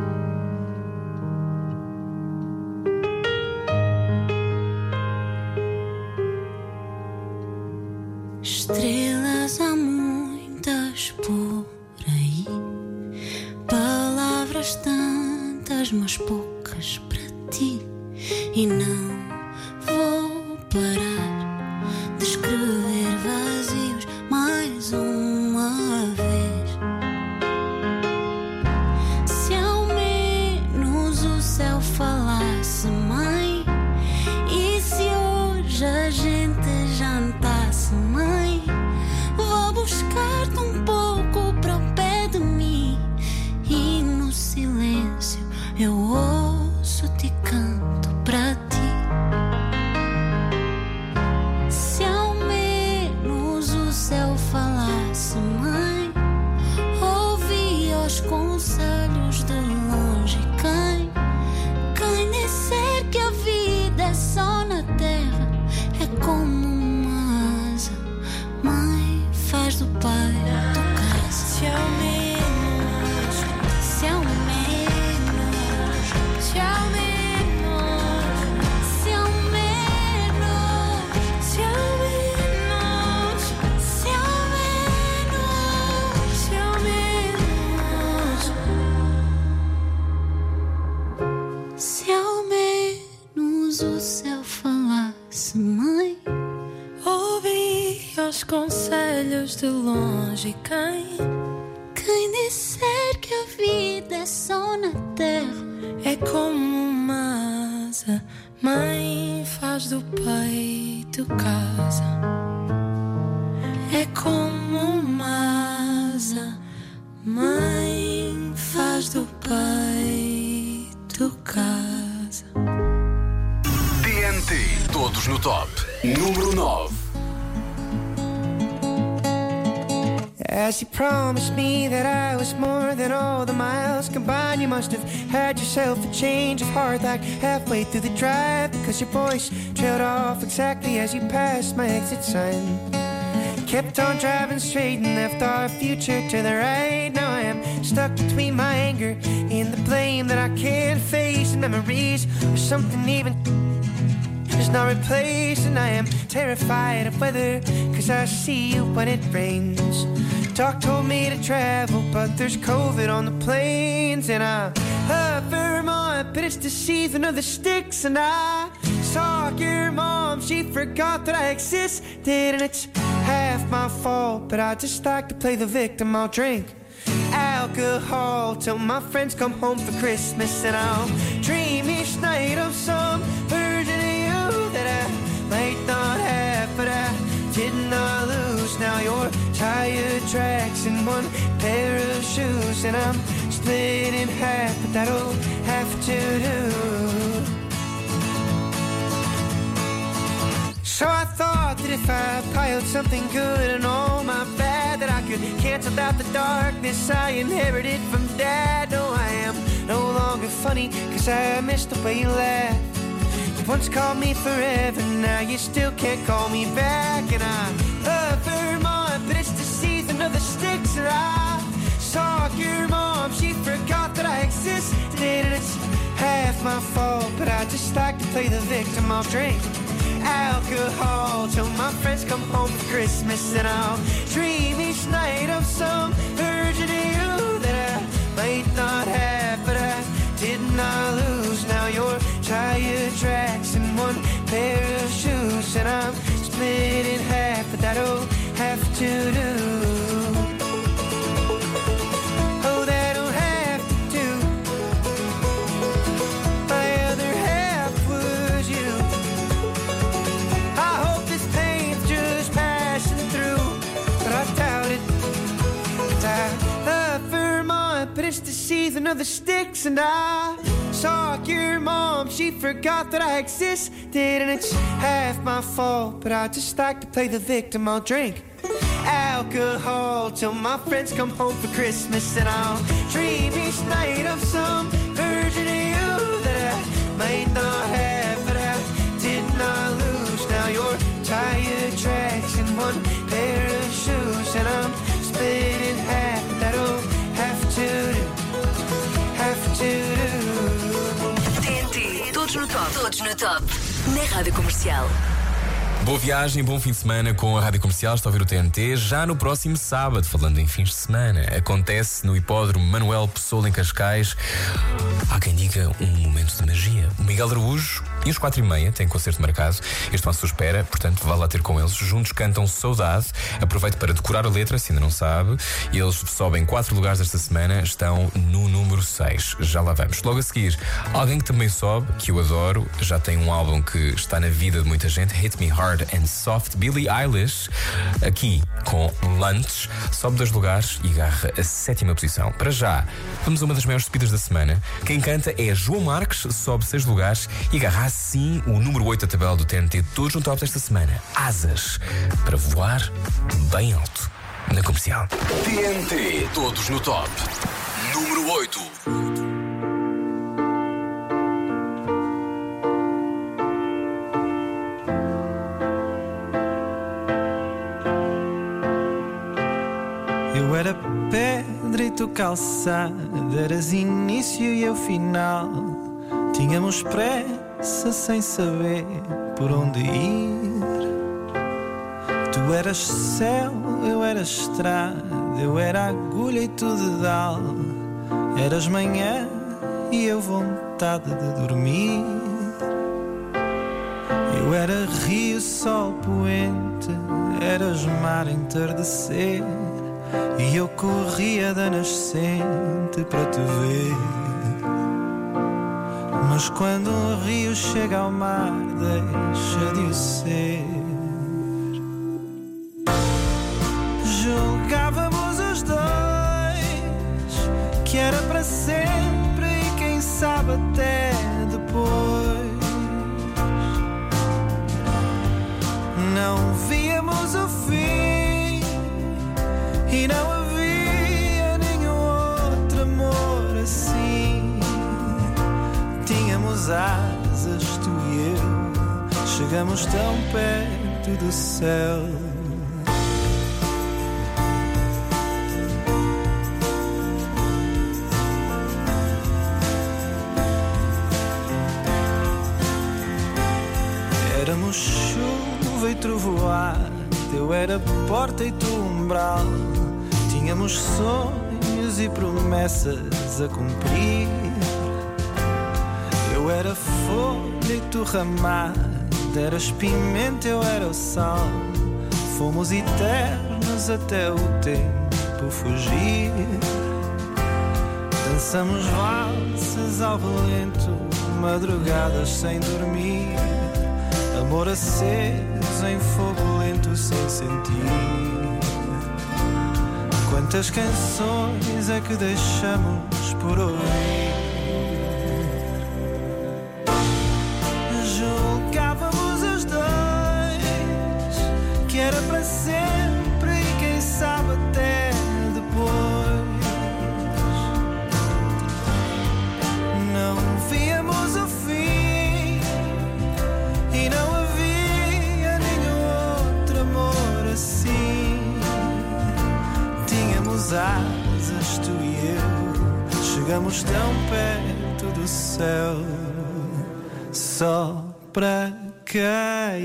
Estrelas há muitas por aí, palavras tantas, mas poucas para ti. E não vou parar de escrever vazios mais uma vez. Se ao menos o céu falasse, mãe, e se hoje a gente jantasse, mãe, vou buscar-te um pouco para o pé de mim e no silêncio eu ouço-te e canto para ti. Se ao menos o céu falasse, mãe, ouvi os conselhos de longe. Quem, quem disser que a vida é só na terra é como uma asa, mãe, faz do pai do casa. Se ao menos, se ao menos, se ao menos, se ao menos, se ao menos, se ao menos, se ao menos, se ao menos o céu falasse, mãe, ouvi os conselhos de longe. Quem, quem disser que a vida é só na terra é como uma asa, mãe, faz do peito casa. É como uma asa, mãe, faz do peito casa. T N T, todos no top. Número nove. As you promised me that I was more than all the miles combined, you must have had yourself a change of heart like halfway through the drive, because your voice trailed off exactly as you passed my exit sign. Kept on driving straight and left our future to the right. Now I am stuck between my anger and the flame that I can't face, and memories or something even is not replaced. And I am terrified of weather, cause I see you when it rains. Doc told me to travel, but there's COVID on the planes. And I love Vermont, but it's the season of the sticks. And I saw your mom, she forgot that I existed. And it's half my fault, but I just like to play the victim. I'll drink alcohol till my friends come home for Christmas. And I'll dream each night of some version of you that I might not have, but I did not lose. Now you're tire tracks and one pair of shoes, and I'm split in half, but that'll have to do. So I thought that if I piled something good and all my bad, that I could cancel out the darkness I inherited from Dad. No, I am no longer funny, cause I missed the way you laughed. You once called me forever, now you still can't call me back. And I love Vermont, but it's the season of the sticks. And I saw your mom, she forgot that I existed. And it's half my fault, but I just like to play the victim. I'll drink alcohol till my friends come home for Christmas. And I'll dream each night of some version of you that I might not have, but I did not lose. Now you're tire tracks and one pair of shoes, and I'm split in half, but that'll have to do. Oh, that'll have to do. My other half was you. I hope this pain's just passing through, but I doubt it. Cause I love Vermont, but it's the season of the sticks. And I saw your mom, she forgot that I existed. And it's half my fault, but I just like to play the victim. I'll drink alcohol till my friends come home for Christmas. And I'll dream each night of some version of you that I might not have, but I did not lose. Now you're tire tracks and one pair of shoes, and I'm split in half, but that'll have to do, have to do. T N T, todos no top, todos no top, na Rádio Comercial. Boa viagem, bom fim de semana com a Rádio Comercial. Está a ouvir o T N T. Já no próximo sábado, falando em fins de semana, acontece no Hipódromo Manuel Pessoa em Cascais. Há quem diga um momento de magia. O Miguel Araújo e os quatro e meia têm concerto marcado. Estão à sua espera, portanto vá lá ter com eles. Juntos cantam Saudade. Aproveite para decorar a letra, se ainda não sabe. Eles sobem quatro lugares esta semana. Estão no número seis. Já lá vamos. Logo a seguir, alguém que também sobe, que eu adoro, já tem um álbum que está na vida de muita gente, Hit Me Hard and Soft. Billie Eilish, aqui com Lunch, sobe dois lugares e agarra a sétima posição. Para já, vamos a uma das maiores subidas da semana. Quem canta é João Marques, sobe seis lugares e agarra assim o número oito da tabela do T N T, todos no top desta semana. Asas, para voar bem alto na Comercial. T N T, todos no top. Número oito. Eu era pedra e tu calçada, eras início e eu final. Tínhamos pressa sem saber por onde ir. Tu eras céu, eu era estrada, eu era agulha e tu dedal. Eras manhã e eu vontade de dormir. Eu era rio, sol poente, eras mar entardecer. E eu corria da nascente para te ver. Mas quando um rio chega ao mar, deixa de o ser. Julgávamos os dois que era para sempre e quem sabe até depois. Não víamos o fim e não havia nenhum outro amor assim. Tínhamos asas, tu e eu, chegamos tão perto do céu. e trovoada. Eu era porta e tu umbral. Tínhamos sonhos e promessas a cumprir. Eu era folha e tu ramada. Eras pimenta, eu era o sal. Fomos eternos até o tempo fugir. Dançamos valsas ao relento, madrugadas sem dormir. Amor aceso em fogo lento sem sentir. Quantas canções é que deixamos por ouvir? Julgávamos os dois que era para sempre e quem sabe até depois. Não víamos o fim e não havia nenhum outro amor assim. Tínhamos asas, tu e eu, chegamos tão perto do céu, só para cair.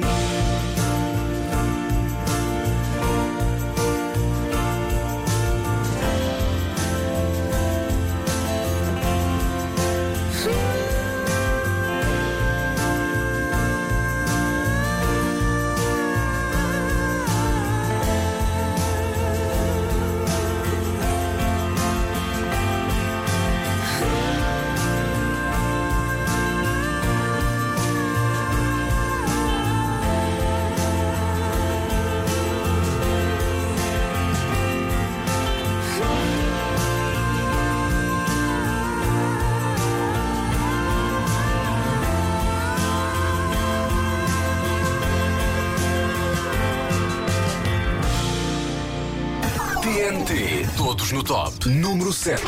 T N T, todos no top. Número sete.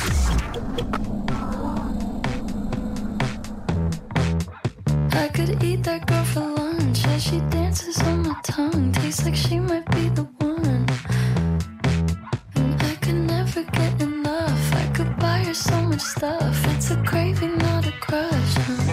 I could eat that girl for lunch as she dances on my tongue. Tastes like she might be the one. And I could never get enough. I could buy her so much stuff. It's a craving, not a crush.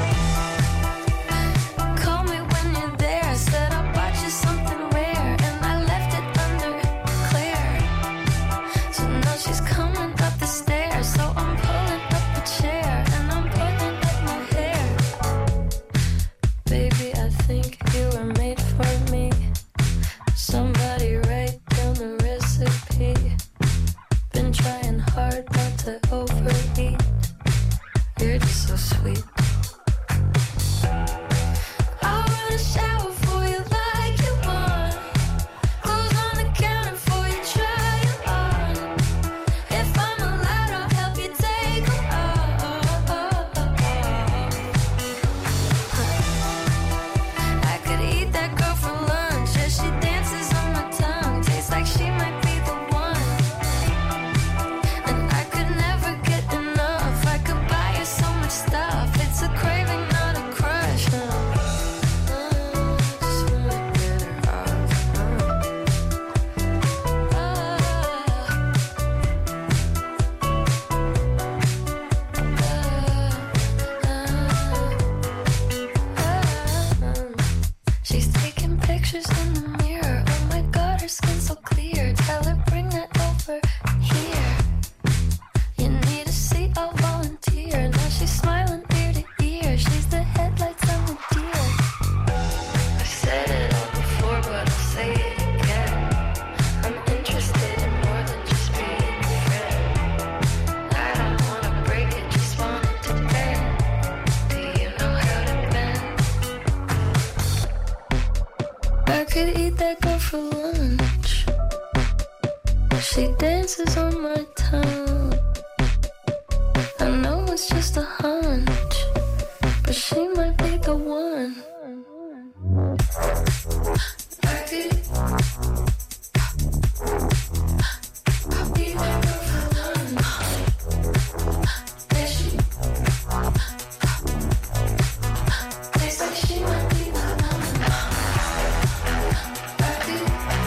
Call me when you're there. Said I'll buy you something rare. And I left it under Claire. So now she's coming up the stairs. So I'm pulling up a chair. And I'm pulling up my hair. Baby, I think you were made for me. Somebody write down the recipe. Been trying hard not to overeat. You're just so sweet. I wanna shower for you like you want. Clothes on the counter for you, try it on. If I'm allowed, I'll help you take them off. I could eat that girl for lunch as she dances on my tongue. Tastes like she might be the one. And I could never get enough. I could buy her so much stuff. It's a craving, not a crush. Uh, uh, just wanna get her off. Uh, uh, uh, She's taking pictures in the mirror. Oh my god, her skin's so clear. Tell her bring that over here. You need a seat, I'll volunteer. Now she's smiling ear to ear. She's the headlights on the deer. I said it all before, but I'll say it again. I'm interested in more than just being a friend. I don't wanna break it, just want it to bend. Do you know how to bend? I could eat that girl for lunch. She dances on my tongue. I know it's just a hunch, but she might be the one. I could eat that girl for lunch. Yeah, she tastes like she might be the one. I could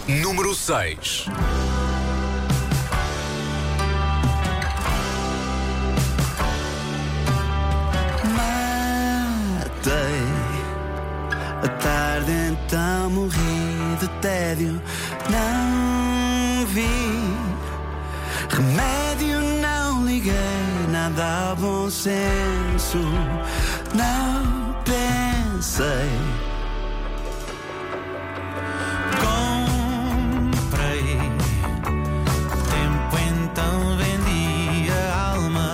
Número seis. Matei a tarde, então morri de tédio. Não vi remédio, não liguei nada ao bom senso. Não pensei. Comprei tempo, então vendi a alma.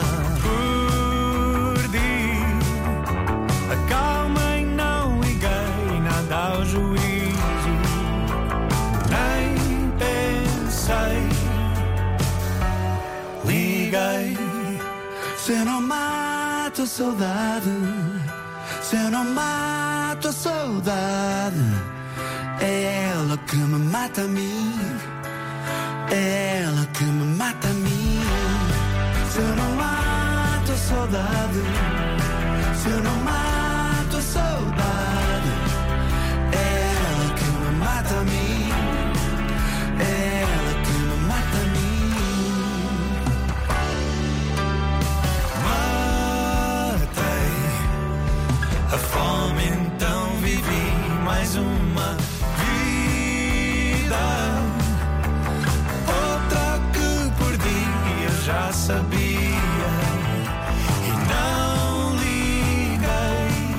Perdi a calma e não liguei nada ao juízo. Nem pensei, liguei. Se eu não mato a saudade, se eu não mato a saudade, é ela que me mata a mim, é ela que me mata a mim. Se eu não mato a saudade, se eu não mato a saudade, é ela que me mata a mim, é ela que me mata a mim. A fome, então vivi mais uma vida. Outra que perdi, eu já sabia e não liguei.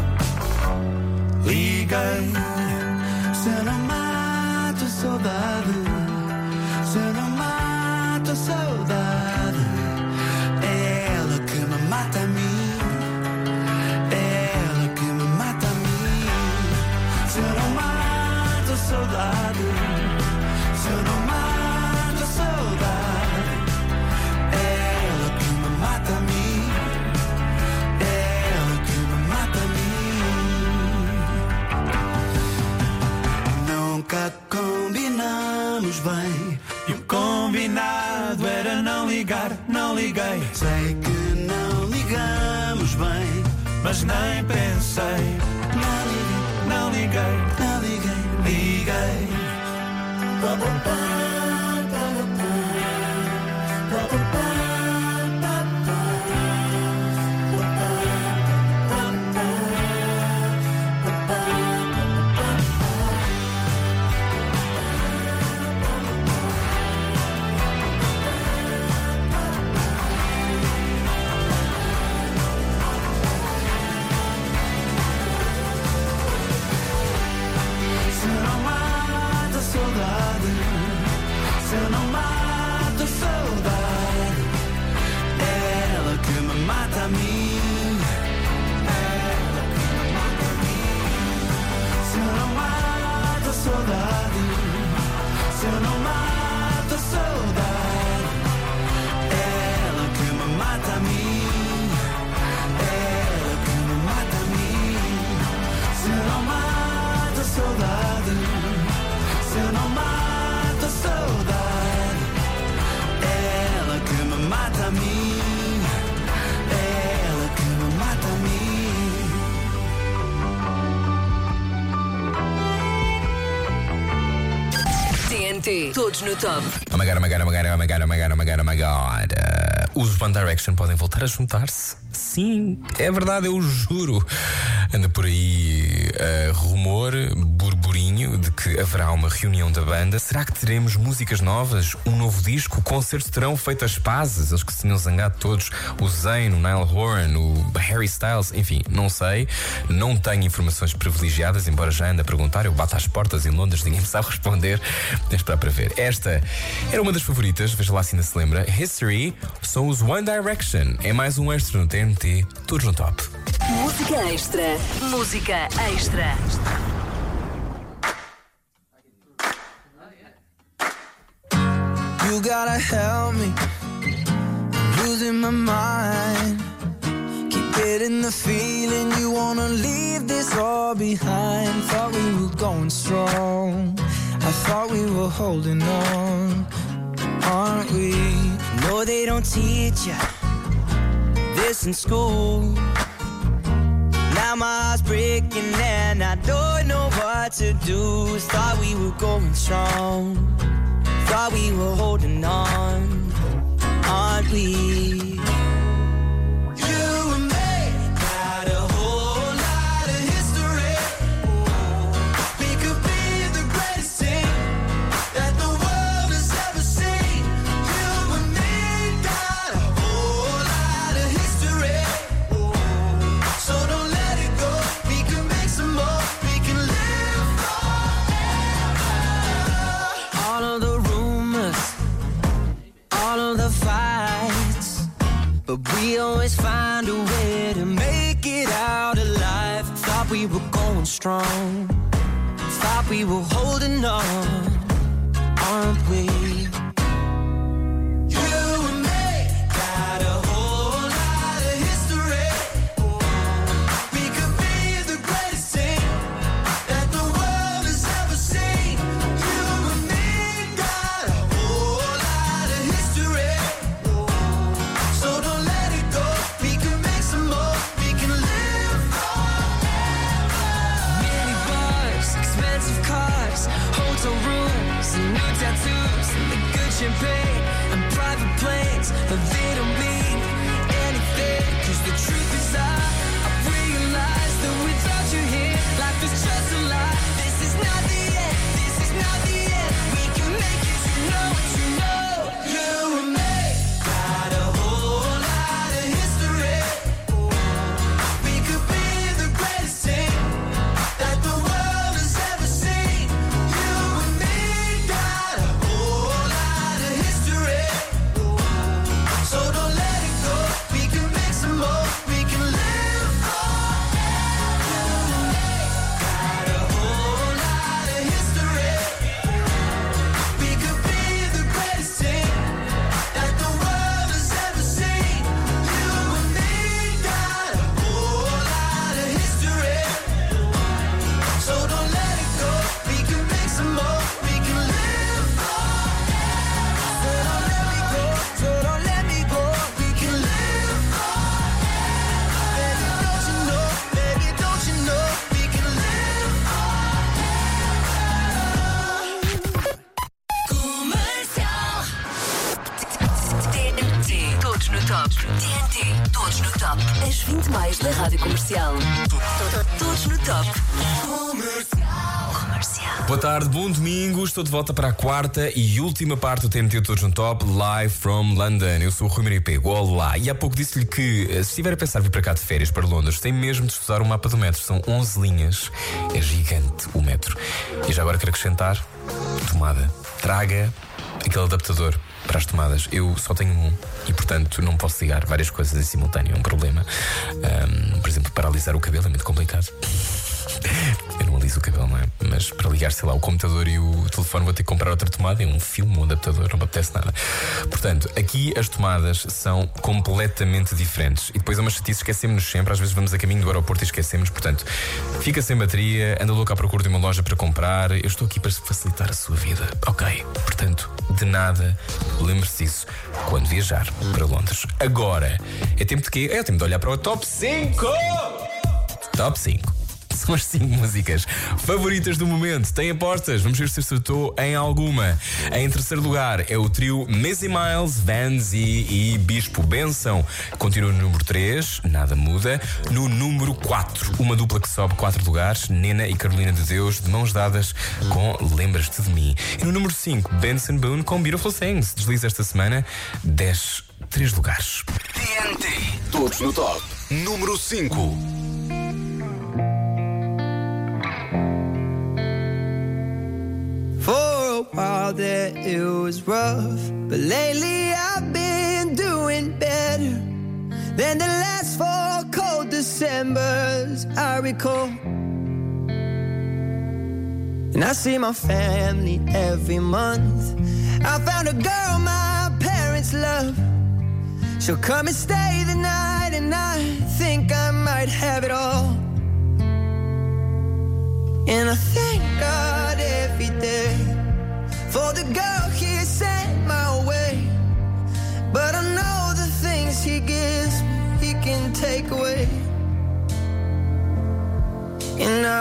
Liguei. Se eu não mato a saudade, se eu não mato a saudade, é ela que me mata a mim. Saudade, se eu não mato a saudade, é ela que me mata a mim, é ela que me mata a mim. Nunca combinamos bem, e o combinado era não ligar, não liguei. Sei que não ligamos bem, mas nem pensei, não liguei, não liguei, não liguei. Liguei. Todos no top. Oh my god, oh my god, oh my god, oh my god, oh my god, oh my god, oh my god. Uh, os One Direction podem voltar a juntar-se? Sim, é verdade, eu juro. Anda por aí uh, rumor, burburinho de que haverá uma reunião da banda. Será que teremos músicas novas? Um novo disco? O concerto terão feito as pazes? Eles que se tinham zangado todos. O Zayn, o Niall Horan, o Harry Styles, enfim, não sei. Não tenho informações privilegiadas, embora já ande a perguntar. Eu bato às portas em Londres, ninguém me sabe responder. Deixa esperar para ver. Esta era uma das favoritas, veja lá se ainda se lembra. History, são os One Direction. É mais um extra no T N T, todos no top. Música extra. Música extra. You gotta help me, I'm losing my mind. Keep getting the feeling you wanna leave this all behind. Thought we were going strong, I thought we were holding on, aren't we? No, they don't teach you this in school. Now now my heart's breaking and I don't know what to do. Thought we were going strong, thought we were holding on, aren't we? You and me got a whole lot of history. We could be the greatest team that the world has ever seen. You and me got a whole lot of history. So don't let it go. We can make some more. We can live forever. All of the rumors, all of the fights, but we always find a way to make it out alive. Thought we were going strong, thought we were holding on, aren't we? You and me got a whole lot of history. We could be the greatest team that the world has ever seen. You and me got a whole lot of history. So don't let it go. We can make some more. We can live forever. Many bars, expensive cars, hotel rooms, and new tattoos, and the good champagne, and private planes, but they don't mean anything. Cause the truth is I, I realized that without you here, life is just a lie. This is not the end, this is not the end. We can make it, you know what you know. You and me got a whole lot of history. We could be the greatest team that the world has ever seen. You and me got a whole lot of history. So don't let it go. We can make some more. We can live forever. Got a whole lot of history. We could be the greatest team that the world has ever seen. You and me got a whole lot of history. So don't let it go. We can make some more. We can live forever. So don't let me go. So don't let me go. We can live forever. Baby, don't you know? Baby, don't you know? We can live forever. Comercial. T N T. Todos no top. T N T. Todos no top. As vinte mais da Rádio Comercial. Todos no top. Comercial. Comercial. Boa tarde, bom domingo. Estou de volta para a quarta e última parte do T N T Todos no Top, live from London. Eu sou o Rui Maria Pego, olá. E há pouco disse-lhe que, se estiver a pensar vir para cá de férias para Londres, tem mesmo de estudar o mapa do metro. São onze linhas. É gigante o metro. E já agora quero acrescentar: tomada. Traga aquele adaptador para as tomadas. Eu só tenho um e, portanto, não posso ligar várias coisas em simultâneo. É um problema. Um, por exemplo, para alisar o cabelo é muito complicado. Eu não aliso o cabelo, não é? Mas para ligar, sei lá, o computador e o telefone vou ter que comprar outra tomada e um filme, um adaptador, não me apetece nada. Portanto, aqui as tomadas são completamente diferentes. E depois é uma chatice, esquecemos-nos sempre. Às vezes vamos a caminho do aeroporto e esquecemos. Portanto, fica sem bateria, anda louco à procura de uma loja para comprar. Eu estou aqui para facilitar a sua vida, ok? Portanto, de nada, lembre-se disso quando viajar para Londres. Agora, é tempo de quê? É tempo de olhar para o Top cinco! Top cinco. São as cinco músicas favoritas do momento. Tem apostas? Vamos ver se acertou em alguma. Em terceiro lugar é o trio Missy Miles, Vanzi e Bispo Benção. Continua no número três, nada muda. No número quatro, uma dupla que sobe quatro lugares, Nena e Carolina de Deus, de mãos dadas com Lembras-te de Mim. E no número cinco, Benson Boone com Beautiful Things. Desliza esta semana, desce três lugares. T N T. Todos no top. Número cinco. For a while there it was rough, but lately I've been doing better than the last four cold Decembers I recall. And I see my family every month. I found a girl my parents love. She'll come and stay the night, and I think I might have it all. And I thank God every day for the girl He sent my way. But I know the things He gives me, He can take away.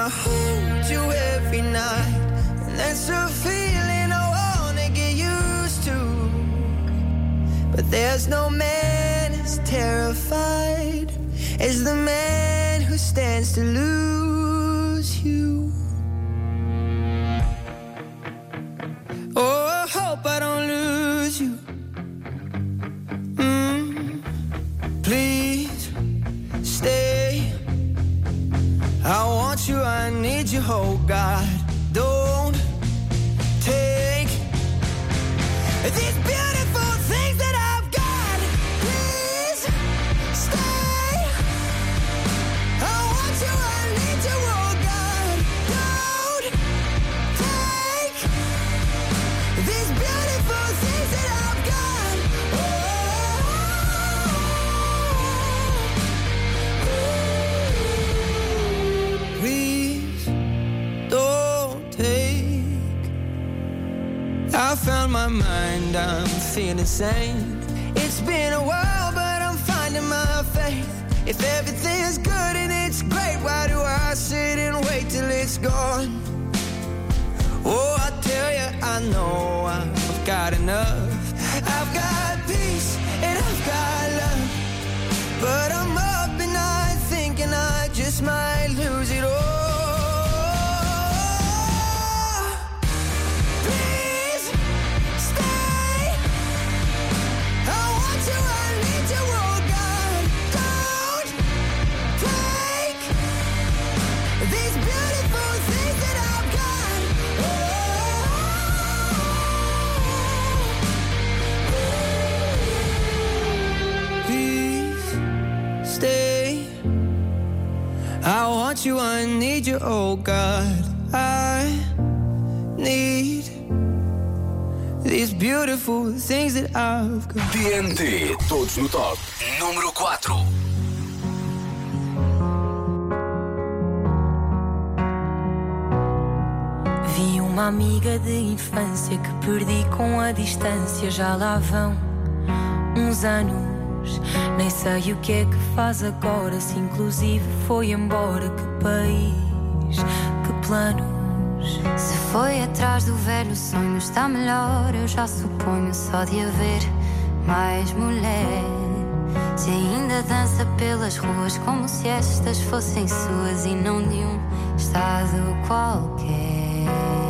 I hold you every night, and that's a feeling I wanna get used to. But there's no man as terrified as the man who stands to lose you. Oh, I hope I don't lose you. Mm, please stay. I want you, I need you, oh God. Don't take these beautiful things that I've got. Please stay. I want you, I need you, oh God. Don't take these beautiful things that I've got. Oh, please don't take. I found my mind, I'm feeling sane. It's been a while, but I'm finding my faith. If everything's good and it's great, why do I sit and wait till it's gone? Oh, I tell you, I know I've got enough. I've got peace and I've got love, but I'm up at night thinking I just might lose it all. Please stay. I want you, I need you, oh God. Don't take these beautiful things that I've got. Please stay. I want you, I need you, oh God. I need these beautiful things that I've got. T N T, todos no top. Número quatro. Vi uma amiga de infância que perdi com a distância. Já lá vão uns anos, nem sei o que é que faz agora. Se inclusive foi embora. Que país, que planos. Se foi atrás do velho sonho, está melhor, eu já suponho. Só de haver mais mulher. Se ainda dança pelas ruas como se estas fossem suas e não de um estado qualquer.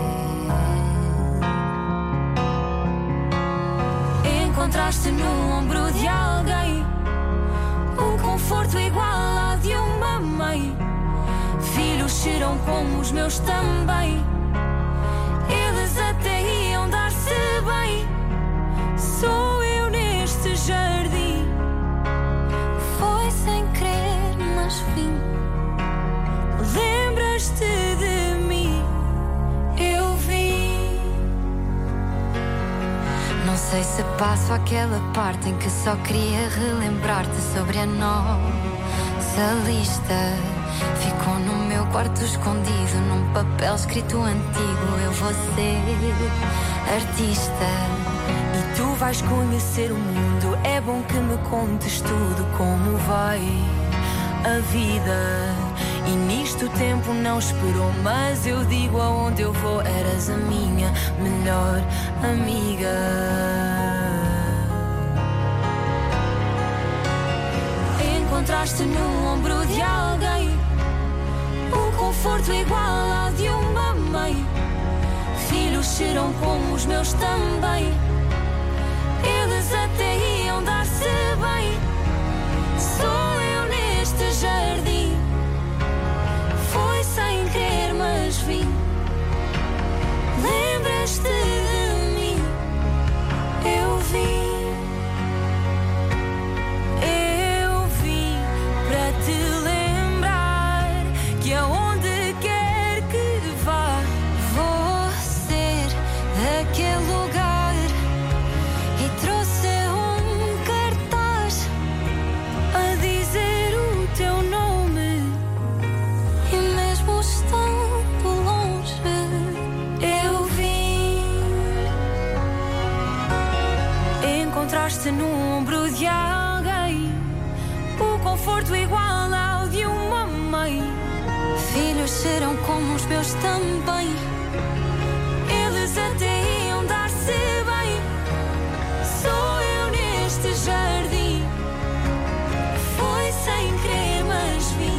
Encontraste no ombro de alguém um conforto igual ao de uma mãe. Filhos cheiram como os meus também. Eles até iam dar-se bem. Sou eu neste jardim. Foi sem querer, mas vim. Lembras-te de mim? Eu vi. Não sei se passo aquela parte em que só queria relembrar-te sobre a nossa lista. Ficou no meu quarto escondido, num papel escrito antigo. Eu vou ser artista e tu vais conhecer o mundo. É bom que me contes tudo, como vai a vida. E nisto o tempo não esperou, mas eu digo aonde eu vou. Eras a minha melhor amiga. Encontraste no ombro de alguém um conforto igual ao de uma mãe. Filhos cheiram como os meus também. Eles até iam dar-se bem. Sou eu neste jardim. Foi sem querer, mas vim. Lembras-te de mim? Eu vim. Eu vim para te lembrar que aonde quer que vá, vou ser daquele lugar. E trouxe um cartaz a dizer o teu nome. E mesmo estando longe, eu vim. Encontraste no ombro de alguém o conforto igual ao de uma mãe. filhos serão como os meus também. Eles até iam dar-se bem. Sou eu neste jardim. Foi sem querer, mas vim.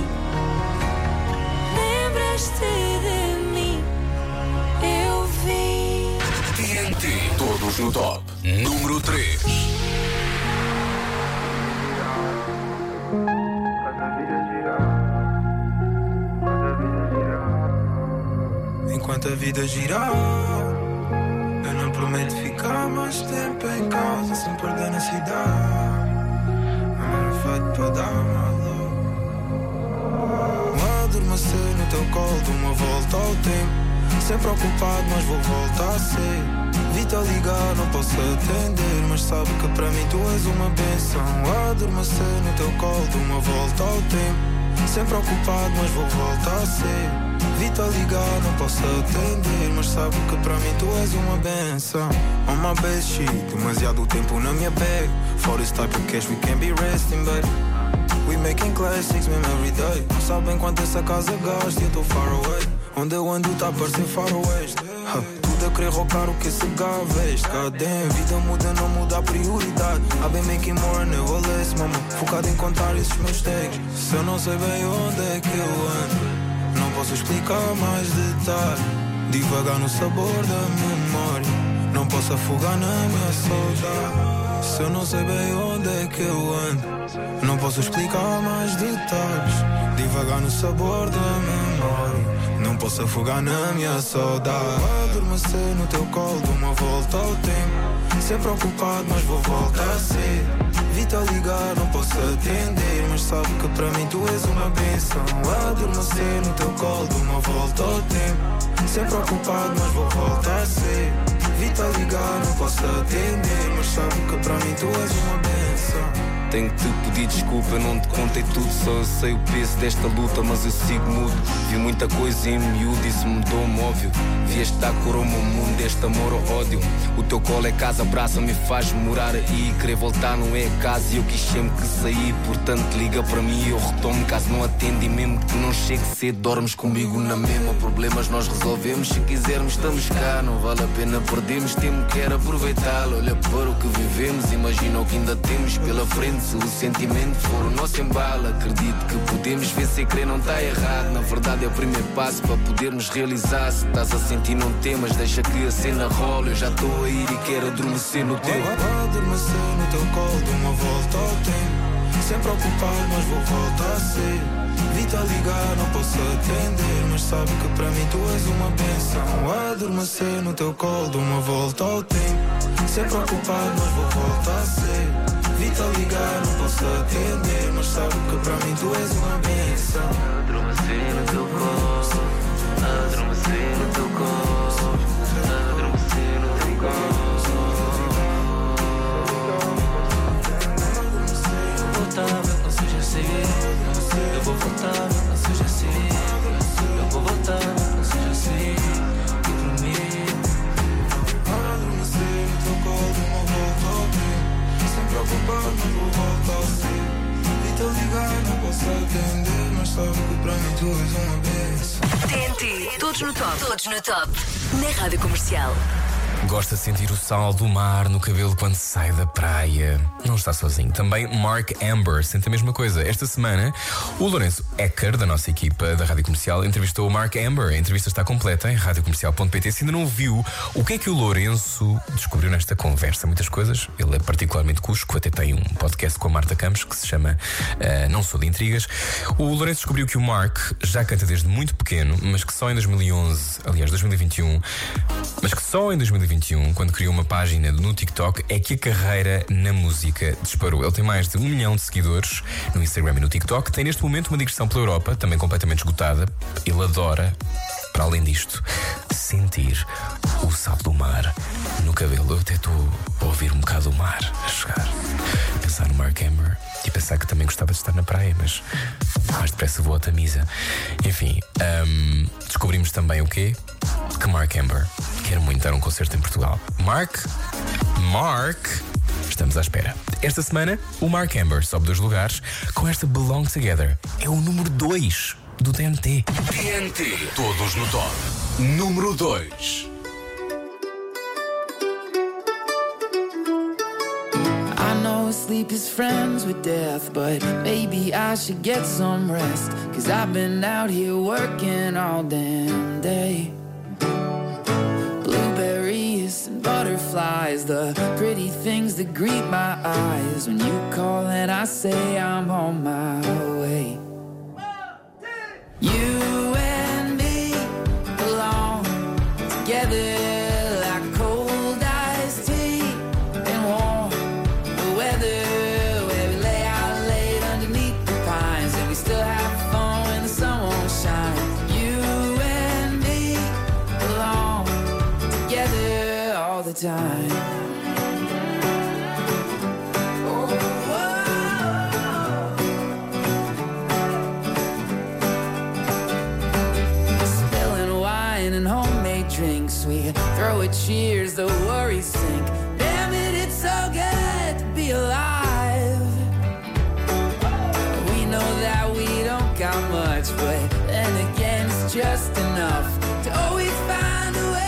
Lembras-te de mim? Eu vi. T N T, todos no top. Número três. Enquanto a vida girar, eu não prometo ficar mais tempo em casa sem perder na cidade. I'm feito para dar uma luz. Adormecer no teu colo de uma volta ao tempo. Sempre ocupado, mas vou voltar a ser. Vi-te a ligar, não posso atender, mas sabe que para mim tu és uma benção. Adormecer no teu colo de uma volta ao tempo. Sempre ocupado, mas vou voltar a ser. Vi-te a ligar, não posso atender, mas sabe que para mim tu és uma benção. On my best shit, demasiado tempo na minha bag. For this type of cash we can't be resting, baby. We making classics mesmo every day. Sabem quanto essa casa gasta e eu tô far away. Onde eu ando tá a parecer faroeste. Ha, tudo a querer roubar o que esse gajo veste. Cadê? Vida muda, não muda a prioridade. I've been making more never less, mama. Focado em contar esses meus tags. Se eu não sei bem onde é que eu ando, não posso explicar mais detalhe. Devagar no sabor da memória. Não posso afogar na minha saudade. Se eu não sei bem onde é que eu ando, não posso explicar mais detalhes. Devagar no sabor da memória. Não posso afogar na minha saudade. Adormecer no teu colo de uma volta ao tempo. Sempre ocupado, mas vou voltar a ser. Vi-te a ligar, não posso atender, mas sabe que para mim tu és uma benção. Adormecer no teu colo de uma volta ao tempo. Sempre ocupado, mas vou voltar a ser. Vi-te a ligar, não posso atender, mas sabe que para mim tu és uma benção. Tenho que te pedir desculpa, eu não te contei tudo. Só eu sei o peso desta luta, mas eu sigo mudo. Vi muita coisa em miúdo, isso mudou-me, óbvio. Vi esta cor ao meu mundo, este amor ou ódio. O teu colo é casa, abraça-me e faz morar aí. Querer voltar não é casa e eu quis sempre que sair. Portanto liga para mim e eu retomo. Caso não atende e mesmo que não chegue cedo, dormes comigo na mesma. Problemas nós resolvemos, se quisermos estamos cá. Não vale a pena perdermos, temos que aproveitá-lo. Olha para o que vivemos, imagina o que ainda temos pela frente. Se o sentimento for o nosso embalo, acredito que podemos ver sem querer não está errado. Na verdade é o primeiro passo para podermos realizar. Se estás a sentir não temas, deixa que a cena rola. Eu já estou a ir e quero adormecer no teu. Adormecer no teu colo de uma volta ao tempo. Sempre ocupado, mas vou voltar a ser. Vi-te a ligar, não posso atender, mas sabe que para mim tu és uma benção. Adormecer no teu colo de uma volta ao tempo. Sempre ocupado, mas vou voltar a ser. Vi-te a ligar, não posso atender, mas sabe que para mim tu és uma benção. Adormecer no teu corpo, adormecer no teu corpo, adormecer no teu corpo. Eu vou voltar, não seja assim. Eu vou voltar, não seja assim. Eu vou voltar, não seja assim. E por mim, adormecer no teu colo, uma volta ao tempo. Sempre ocupado, mas vou voltar a ser. Vi-te a ligar, não posso atender, mas sabe que para mim tu és uma benção. T N T, todos no top. Todos no top. Na Rádio Comercial. Gosta de sentir o sal do mar no cabelo quando sai da praia. Não está sozinho. Também Mark Amber sente a mesma coisa. Esta semana, o Lourenço Ecker, da nossa equipa da Rádio Comercial, entrevistou o Mark Amber. A entrevista está completa em rádio comercial ponto pt. Se ainda não viu, o que é que o Lourenço descobriu nesta conversa? Muitas coisas. Ele é particularmente cusco, até tem um podcast com a Marta Campos que se chama uh, Não Sou de Intrigas. O Lourenço descobriu que o Mark já canta desde muito pequeno, mas que só em dois mil e onze, aliás, dois mil e vinte e um, mas que só em dois mil e vinte e um, quando criou uma página no TikTok, é que a carreira na música disparou. Ele tem mais de um milhão de seguidores no Instagram e no TikTok. Tem neste momento uma digressão pela Europa, também completamente esgotada. Ele adora, para além disto, sentir o sal do mar no cabelo. Eu até estou a ouvir um bocado o mar a chegar. Pensar no Mark Amber e pensar que também gostava de estar na praia, mas mais depressa vou à Tamisa. Enfim, um, descobrimos também o quê? Que Mark Amber quer muito dar um concerto em Portugal. Mark? Mark? Estamos à espera. Esta semana, o Mark Amber sobe dois lugares com esta Belong Together. É o número dois do T N T. T N T, todos no top. Número dois. I know sleep is friends with death, but maybe I should get some rest. Cause I've been out here working all damn day. Blueberries and butterflies, the pretty things that greet my eyes. When you call and I say I'm on my way. You and me belong together. Time. Oh, spilling wine and homemade drinks, we throw a cheers, the worries sink. Damn it, it's so good to be alive. We know that we don't got much, but then again it's just enough to always find a way.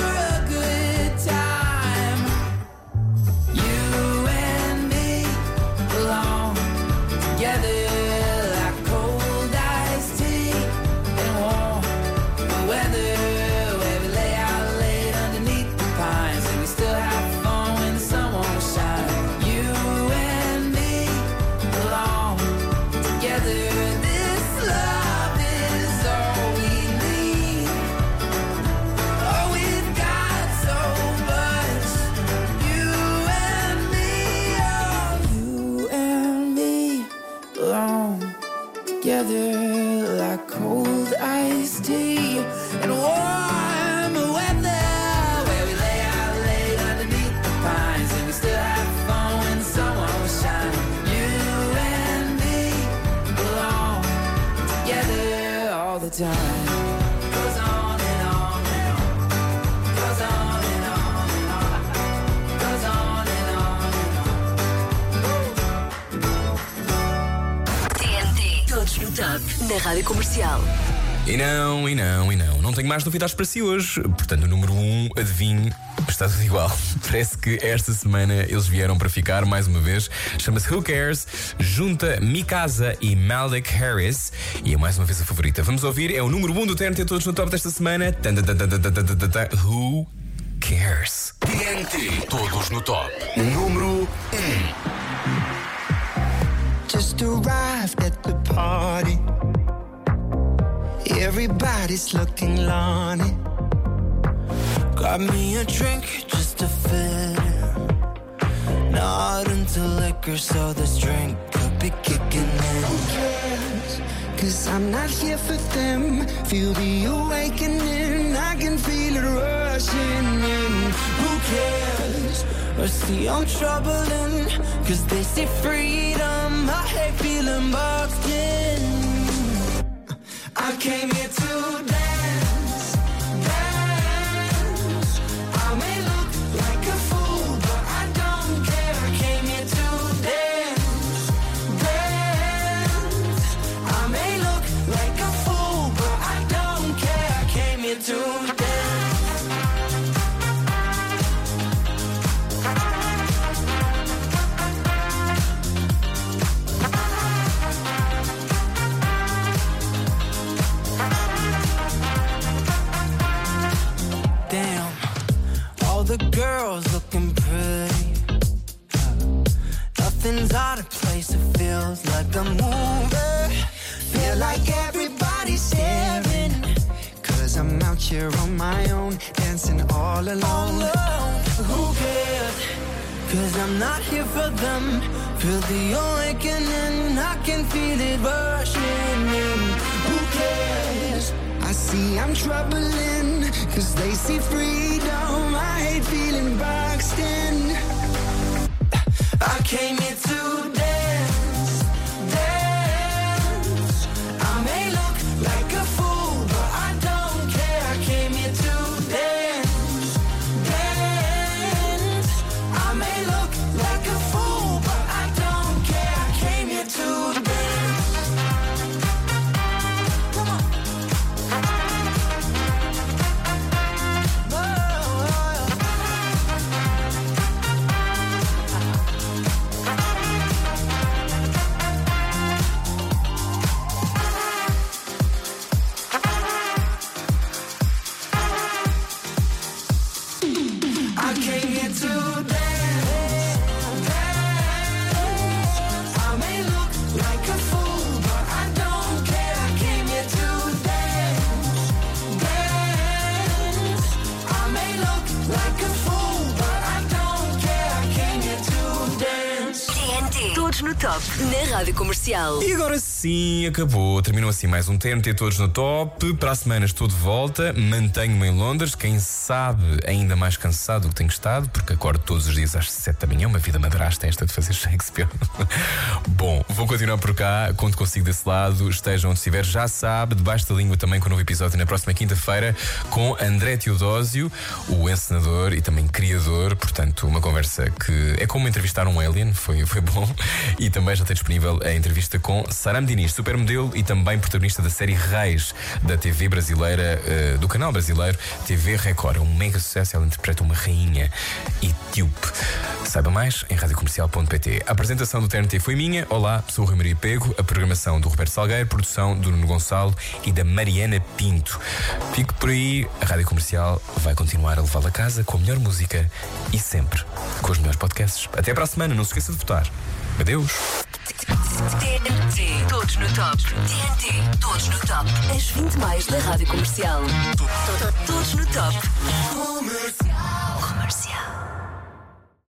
Together like cold iced tea and warm weather, where we lay out late underneath the pines and we still have fun when the sun won't shine. You and me belong together all the time. Goes on and on and on. Goes on and on and on. Goes on and on and on. T N T, todos no top, na Rádio Comercial. E não, e não, e não. Não tenho mais novidades para si hoje. Portanto, o número um, adivinhe, está tudo igual. Parece que esta semana eles vieram para ficar mais uma vez. Chama-se Who Cares? Junta Mikasa e Malik Harris. E é mais uma vez a favorita. Vamos ouvir, é o número um do T N T todos no top desta semana. Who Cares? T N T, todos no top. Número um. Just arrived at the party. Everybody's looking lonely. Got me a drink just to fit in. Not into liquor, so this drink could be kicking in. Who cares? Cause I'm not here for them. Feel the awakening, I can feel it rushing in. Who cares? Or see I'm troubling, cause they say freedom, I hate feeling boxed in. I came here to dance, dance. I may look like a fool, but I don't care. I came here to dance, dance. I may look like a fool, but I don't care. I came here to dance. The girls looking pretty. Nothing's out of place, it feels like a movie. Feel like everybody's staring. Cause I'm out here on my own, dancing all alone. All alone. Who cares? Cause I'm not here for them. Feel the awakening, I can feel it rushing in. Who cares? I see I'm troubling, cause they see freedom, I hate feeling boxed in. I came here to dance, dance. I may look like a fool, but I don't care. I came here to dance, dance. I may look like a fool, but I don't care. I came here to dance. Come on. Todos no Top, na Rádio Comercial. E agora sim, acabou. Terminou assim mais um T N T Todos no Top. Para a semana estou de volta. Mantenho-me em Londres. Quem sabe ainda mais cansado do que tenho estado, porque acordo todos os dias às sete da manhã. Uma vida madrasta esta de fazer Shakespeare. Bom, vou continuar por cá. Quando consigo desse lado, esteja onde estiver. Já sabe, debaixo da língua também com o novo episódio na próxima quinta-feira com André Teodósio, o encenador e também criador. Portanto, uma conversa que é como entrevistar um alien. Foi, foi bom. E também já tem disponível a entrevista com Saram Diniz, supermodelo e também protagonista da série Reis da T V brasileira, uh, do canal brasileiro T V Record. É um mega sucesso, ela interpreta uma rainha etíope. Saiba mais em rádio comercial ponto pt. A apresentação do T N T foi minha. Olá, sou o Rui Maria Pego. A programação do Roberto Salgueiro, produção do Nuno Gonçalo e da Mariana Pinto. Fico por aí. A Rádio Comercial vai continuar a levá-la a casa com a melhor música e sempre com os melhores podcasts. Até para a semana. Não se esqueça de votar. Adeus. T N T, todos no top. T N T, todos no top. As vinte mais da Rádio Comercial. Todos no top.